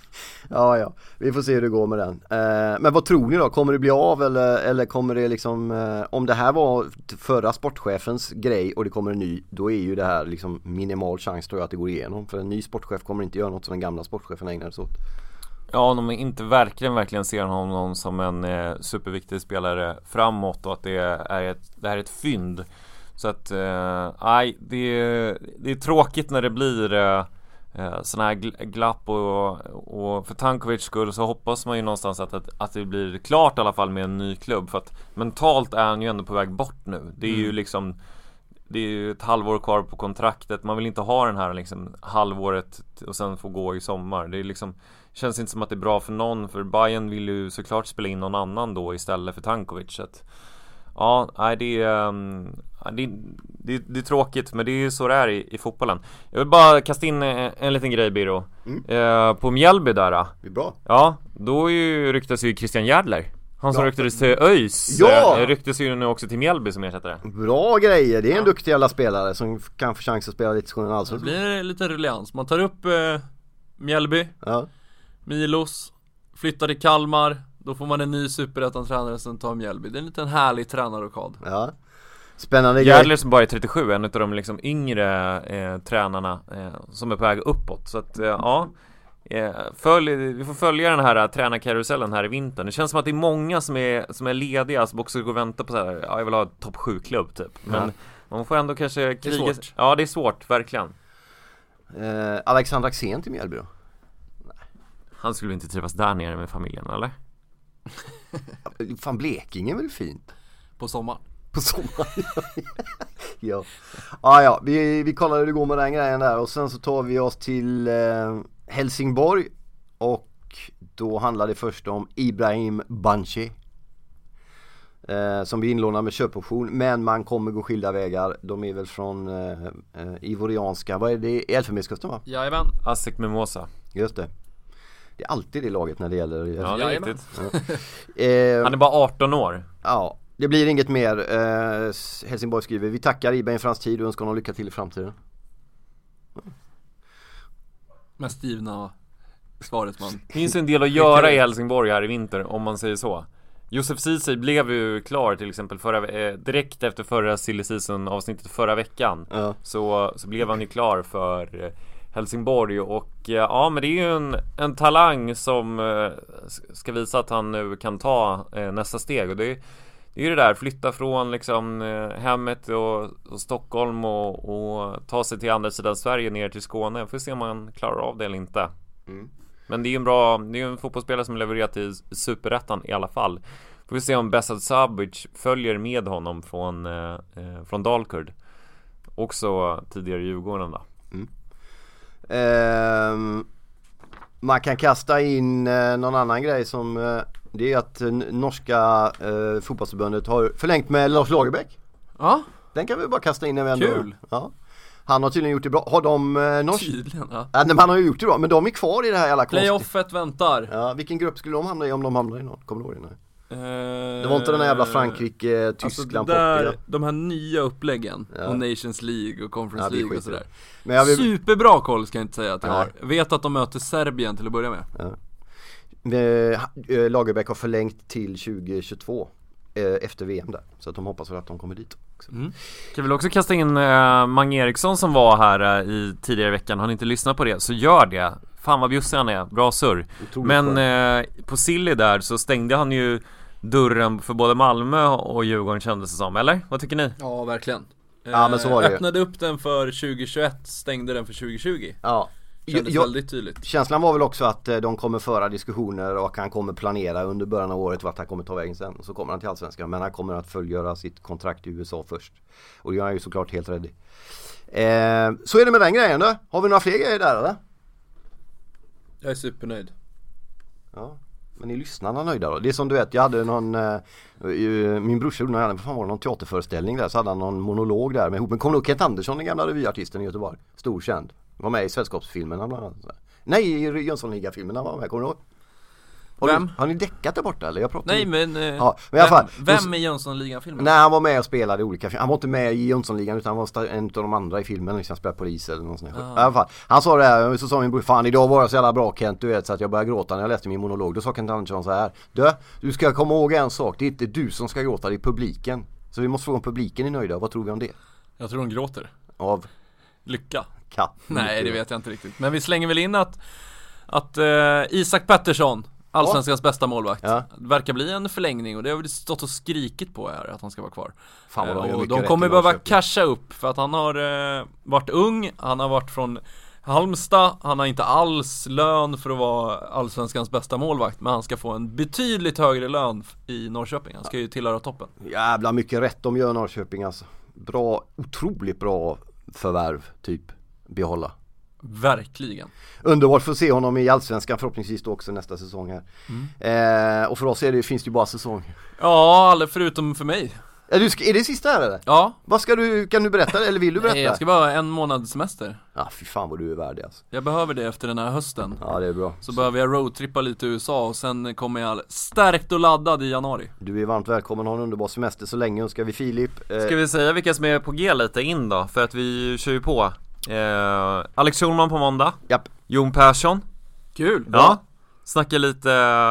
Ja, ja. Vi får se hur det går med den. Eh, men vad tror ni då? Kommer det bli av eller, eller kommer det liksom, eh, om det här var förra sportchefens grej och det kommer en ny, då är ju det här liksom minimal chans tror jag att det går igenom. För en ny sportchef kommer inte göra något som den gamla sportchefen ägnade sig åt. Ja, om de inte verkligen, verkligen ser honom som en eh, superviktig spelare framåt och att det är ett, det här är ett fynd. Så att, nej, eh, det, det är tråkigt när det blir eh, sådana här gl- glapp och, och för Tankovic skull så hoppas man ju någonstans att, att, att det blir klart i alla fall med en ny klubb. För att mentalt är han ju ändå på väg bort nu. Det är mm. ju liksom, det är ju ett halvår kvar på kontraktet. Man vill inte ha den här liksom halvåret och sen få gå i sommar. Det är liksom, känns inte som att det är bra för någon. För Bayern vill ju såklart spela in någon annan då istället för Tankovic. Så att, ja, nej, det är, um, det, det, det är tråkigt, men det är ju så det är i, i fotbollen. Jag vill bara kasta in en, en liten grej, Biro. Mm. eh, På Mjällby där. Det är bra. Ja, då ju ryktas ju Christian Järdler. Han som Ja. ryktades till ÖIS. Ja! eh, Ryktas ju nu också till Mjällby som ersättare. Bra grejer, det är en duktig alla spelare som kan få chans att spela lite skön Så det allsvenskan. blir lite ruljans. Man tar upp eh, Mjällby, Ja. Milos, flyttar till Kalmar. Då får man en ny superettan-tränare som tar Mjällby. Det är en liten härlig tränarrokad. Ja. Spännande grej. Järdler som bara är trettiosju, en av de liksom yngre eh, tränarna eh, som är på väg uppåt. Så att, eh, ja eh, följ, vi får följa den här uh, tränarkarusellen här i vintern. Det känns som att det är många som är, som är lediga, som också går och väntar på så här, ja, jag vill ha ett topp sju-klubb typ. Men Ja. man får ändå kanske kriga. Det är svårt. Ja, det är svårt, verkligen. Eh, Alexander Axén till Mjällby då? Han skulle inte trivas där nere med familjen, eller? Fan, Blekinge är väl fint? På sommar. På sommaren. Ja. Ah, ja, vi, vi kollar hur det går med den grejen där. Och sen så tar vi oss till eh, Helsingborg. Och då handlar det först om Ibrahim Banchi. Eh, som blir inlånad med köpoption. Men man kommer gå skilda vägar. De är väl från eh, eh, Ivorianska. Vad är det? Elfenbenskusten va? Jajamän. Asik Mimosa. Just det. Det är alltid det laget när det gäller. Ja, det är Jajamän. riktigt. eh, Han är bara arton år. Ja, det blir inget mer. eh, Helsingborg skriver: vi tackar Ibrahim för hans tid och önskar honom lycka till i framtiden. Mest givna svaret man. Det finns en del att göra i Helsingborg här i vinter, om man säger så. Josef Ceesay blev ju klar till exempel förra, eh, direkt efter förra silly season avsnittet förra veckan. Ja. Så, så blev han ju klar för eh, Helsingborg. Och eh, ja, men det är ju en, en talang som eh, ska visa att han nu kan ta eh, nästa steg. Och det är Det är ju det där, flytta från liksom eh, hemmet och, och Stockholm och, och ta sig till andra sidan Sverige ner till Skåne. Får se om man klarar av det eller inte. Mm. Men det är ju en bra, det är ju en fotbollsspelare som levererat i Superettan i alla fall. Får vi se om Besad Sabic följer med honom från, eh, från Dalkurd. Också tidigare Djurgården då. Mm. Eh, man kan kasta in eh, någon annan grej som eh, Det är att n- norska eh, fotbollsförbundet har förlängt med Lars Lagerbäck. Ja, Den kan vi bara kasta in när vi ändå... Kul. Ja. Han har tydligen gjort det bra. Har de eh, norsk... tydligen. Ja. Ja, men han har ju gjort det bra, men de är kvar i det här jävla konstiga... Playoffet väntar. Ja, vilken grupp skulle de hamna i om de hamnar i någon? Kommer du ihåg det? Nej. Eh, Det var inte den här jävla Frankrike, alltså Tyskland, det där, Portugal. de här nya uppläggen Ja. och Nations League och Conference Ja, det är League och skit. sådär. Men jag vill... Superbra koll ska jag inte säga att jag Nej. har. Jag vet att de möter Serbien till att börja med. Eh, eh, Lagerbäck har förlängt till tjugo tjugotvå eh, efter V M där. Så att de hoppas väl att de kommer dit också. Mm. Kan vi också kasta in eh, Mange Eriksson som var här eh, i tidigare i veckan. Har ni inte lyssnat på det så gör det. Fan vad bjussig han är, bra surr. Otroligt Men eh, på Silly där så stängde han ju dörren för både Malmö och Djurgården kändes det som, eller? Vad tycker ni? Ja, verkligen. Ja, men så var det ju. Öppnade upp den för tjugo tjugoett, stängde den för tjugo tjugo. Ja. Kändes Jag- väldigt tydligt. Känslan var väl också att eh, de kommer föra diskussioner och han kommer planera under början av året vart han kommer ta vägen sen. Och så kommer han till Allsvenskan, men han kommer att fullgöra sitt kontrakt i U S A först. Och det är han ju såklart helt rädd i. Eh, så är det med den grejen då. Har vi några fler grejer där eller? Jag är supernöjd. Ja. Men är lyssnarna nöjda då? Det är som du vet, jag hade någon eh, ju- min brorsa gjorde någon, vad fan var det, någon teaterföreställning där, så hade han någon monolog där med ihop. Men kommer du ihåg Kent Andersson, den gamla revyartisten i Göteborg? Stor känd. Var med i Sällskapsfilmerna bland annat. Nej, i Jönssonliga-filmerna var med, kommer du ihåg? Har Vem? Ni, har ni däckat där borta eller? Jag pratar Nej om- men, eh, Ja, men i alla fall, vem, då- vem är Jönssonligan-filmen? Nej, han var med och spelade i olika filmer. Han var inte med i Jönssonligan utan han var sta- en av de andra i filmen, liksom spelade polis eller något sånt där. I alla fall, han sa det här, så sa min bror, fan idag var jag så jävla bra Kent, du vet, så att jag började gråta när jag läste min monolog. Då sa Kent Andersson så här: Du, du ska komma ihåg en sak, det är inte du som ska gråta, det är publiken. Så vi måste fråga om publiken är nöjda, vad tror vi om det? Jag tror hon gråter. Av Lycka. katt. Nej, det vet jag inte riktigt. Men vi slänger väl in att, att eh, Isak Pettersson, Allsvenskans bästa målvakt, Ja. verkar bli en förlängning och det har vi stått och skrikit på här att han ska vara kvar. Fan vad de Eh, gör och mycket de rätt kommer i behöva Norrköping. casha upp för att han har eh, varit ung, han har varit från Halmstad, han har inte alls lön för att vara Allsvenskans bästa målvakt, men han ska få en betydligt högre lön f- i Norrköping. Han ska ju tillhöra toppen. Jävla mycket rätt de gör Norrköping alltså. Bra, otroligt bra förvärv typ, behålla. Verkligen. Underbart för att se honom i Allsvenskan förhoppningsvis då också nästa säsong här. Eh, och för oss är det, finns det ju bara säsong. Ja, alla förutom för mig. Är, du, är det sista här eller? Ja. Vad ska du, kan du berätta eller vill du berätta? Nej, jag ska bara ha en månads semester. Ja, fy fan vad du är värd alltså. Jag behöver det efter den här hösten. Ja, det är bra. Så behöver jag roadtrippa lite i U S A och sen kommer jag stärkt och laddad i januari. Du är varmt välkommen, ha en underbar semester så länge önskar vi Filip. Eh, Ska vi säga vilka som är på G lite in då? För att vi kör ju på eh, Alex Schulman på måndag. Japp. Jon Persson. Kul! Ja. Snacka lite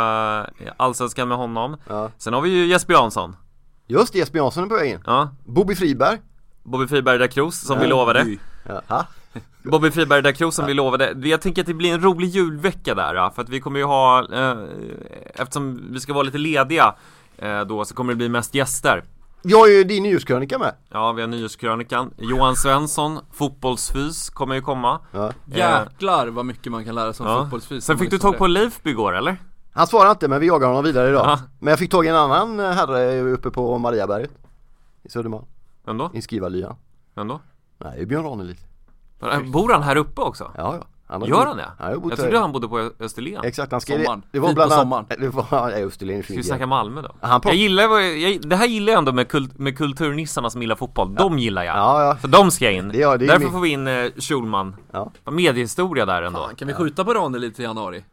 eh, Allsvenskan med honom. Ja. Sen har vi ju Jesper Jansson. Just det, Jesper Jansson är på väg in. Ja. Bobby Friberg. Bobby Friberg da Cruz som Ja, vi lovade. Ja. Ha? Bobby Friberg da Cruz som vi lovade. Jag tänker att det blir en rolig julvecka där. ja, För att vi kommer ju ha eh, eftersom vi ska vara lite lediga eh, då så kommer det bli mest gäster. Vi har ju din nyhetskrönika med. Ja, vi har nyhetskrönikan. Johan Svensson, fotbollsfys, kommer ju komma. Ja. Jäklar vad mycket man kan lära sig om Ja. fotbollsfys. Sen fick du tag på Leifby igår, eller? Han svarar inte men vi jagar honom vidare idag. Ja. Men jag fick tag i en annan herre uppe på Mariaberget i Södermalm, Vem då? i Skrivarlian. Vem då? Nej, det är Björn Ranelid. Bor han här uppe också? Ja, ja. Han har Gör bott- han det? Ja, jag har bott Jag där. trodde han bodde på Österlen. Exakt, han skrev Sommaren. det var Fint bland på annat sommaren. det var ja, Österlen Ska vi snacka Malmö då? Han plock- Jag gillar, vad- jag, det här gillar jag ändå med, kult, med kulturnissarna som gillar fotboll. De gillar jag. Ja, ja. Så de ska in. Det- ja, det är Därför min- får vi in eh, Schulman. Ja. Mediehistoria där ändå. Fan, kan vi skjuta på Ranelid lite i januari?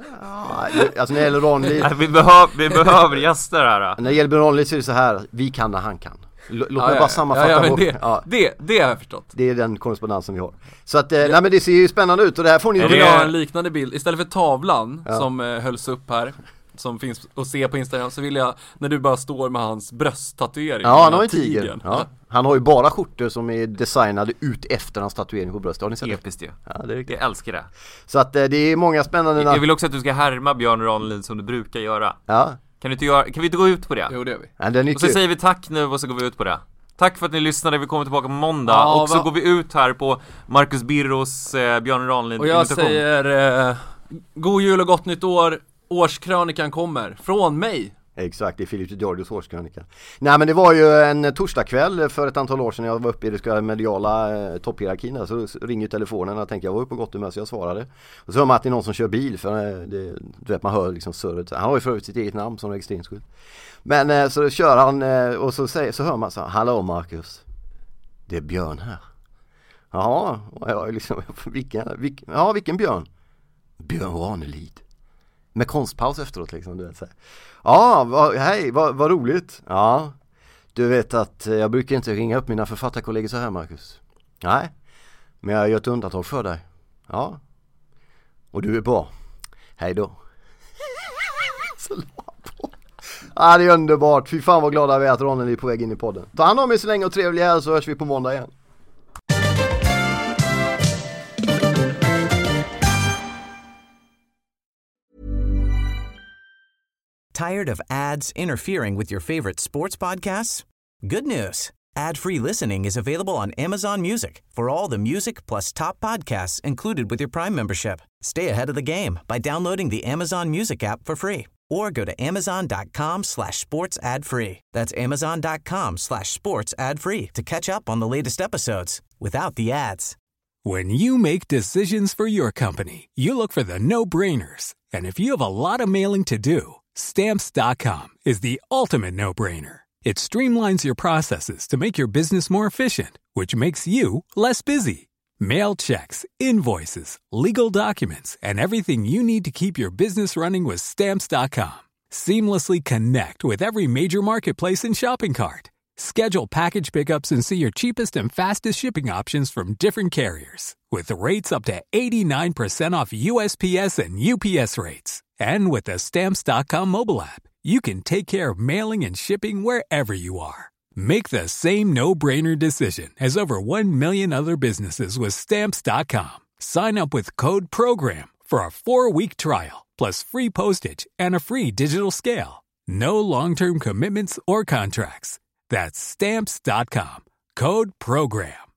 Ja, det- alltså när det gäller Ranelid, Nej, vi, behöv, vi behöver gäster här. när det gäller Björn Ranelid så är det så här, vi kan när han kan. L- Låt mig bara sammanfatta ja, ja, men vår- det, ja, det, det har jag förstått. det är den korrespondensen vi har. Så att, eh, nej men det ser ju spännande ut och det här får ni Är Jag ju vill det- ha en liknande bild. Istället för tavlan Ja. som eh, hölls upp här, som finns att se på Instagram, så vill jag när du bara står med hans brösttatuering. Ja, han den har här en tiger. tigern. Ja. Han har ju bara skjortor som är designade ut efter hans tatuering på bröstet. Har ni sett det? Episkt ju. Ja, det är riktigt. Jag älskar det. Så att eh, det är många spännande Jag vill också att du ska härma Björn Ranelid som du brukar göra. Ja, Kan, du inte göra, kan vi inte gå ut på det? Jo, det gör vi. ja den är Och så kul. säger vi tack nu och så går vi ut på det. Tack för att ni lyssnade, vi kommer tillbaka på måndag. Ja, och så va- går vi ut här på Marcus Birros eh, Björn Ranelid Och jag imitation. säger eh, god jul och gott nytt år. Årskrönikan kommer från mig. Exakt, det är Filip Georgios årskrönika. Nej, men det var ju en torsdagkväll för ett antal år sedan. Jag var uppe i det ska mediala eh, topphierarkin där, så ringer telefonen och jag tänkte jag var uppe på gott humör så jag svarade. Och så hör man att det är någon som kör bil, för eh, det, du vet man hör liksom surret. Han har ju för övrigt sitt eget namn som registreringsskylt. Men eh, så kör han eh, och så, säger, så hör man så här: hallå Marcus, det är Björn här. Jaha, jag liksom, vilken, vilken, ja, vilken Björn? Björn Ranelid. Med konstpaus efteråt liksom, du vet så här. Ja, va, hej, vad va roligt. Ja, du vet att jag brukar inte ringa upp mina författarkollegor så här, Marcus. Nej, men jag gör ett undantag för dig. Ja, och du är bra. Hej då. Så på. Ja, det är underbart. Fy fan vad glada vi är att Ronny är på väg in i podden. Ta hand om er så länge och trevlig här, så hörs vi på måndag igen. Tired of ads interfering with your favorite sports podcasts? Good news. Ad-free listening is available on Amazon Music for all the music plus top podcasts included with your Prime membership. Stay ahead of the game by downloading the Amazon Music app for free or go to amazon.com slash sports ad free. That's amazon.com slash sports ad free to catch up on the latest episodes without the ads. When you make decisions for your company, you look for the no-brainers. And if you have a lot of mailing to do, Stamps dot com is the ultimate no-brainer. It streamlines your processes to make your business more efficient, which makes you less busy. Mail checks, invoices, legal documents, and everything you need to keep your business running with Stamps dot com. Seamlessly connect with every major marketplace and shopping cart. Schedule package pickups and see your cheapest and fastest shipping options from different carriers, with rates up to eighty-nine percent off U S P S and U P S rates. And with the Stamps dot com mobile app, you can take care of mailing and shipping wherever you are. Make the same no-brainer decision as over one million other businesses with Stamps dot com. Sign up with code PROGRAM for a four-week trial, plus free postage and a free digital scale. No long-term commitments or contracts. That's Stamps dot com. Code PROGRAM.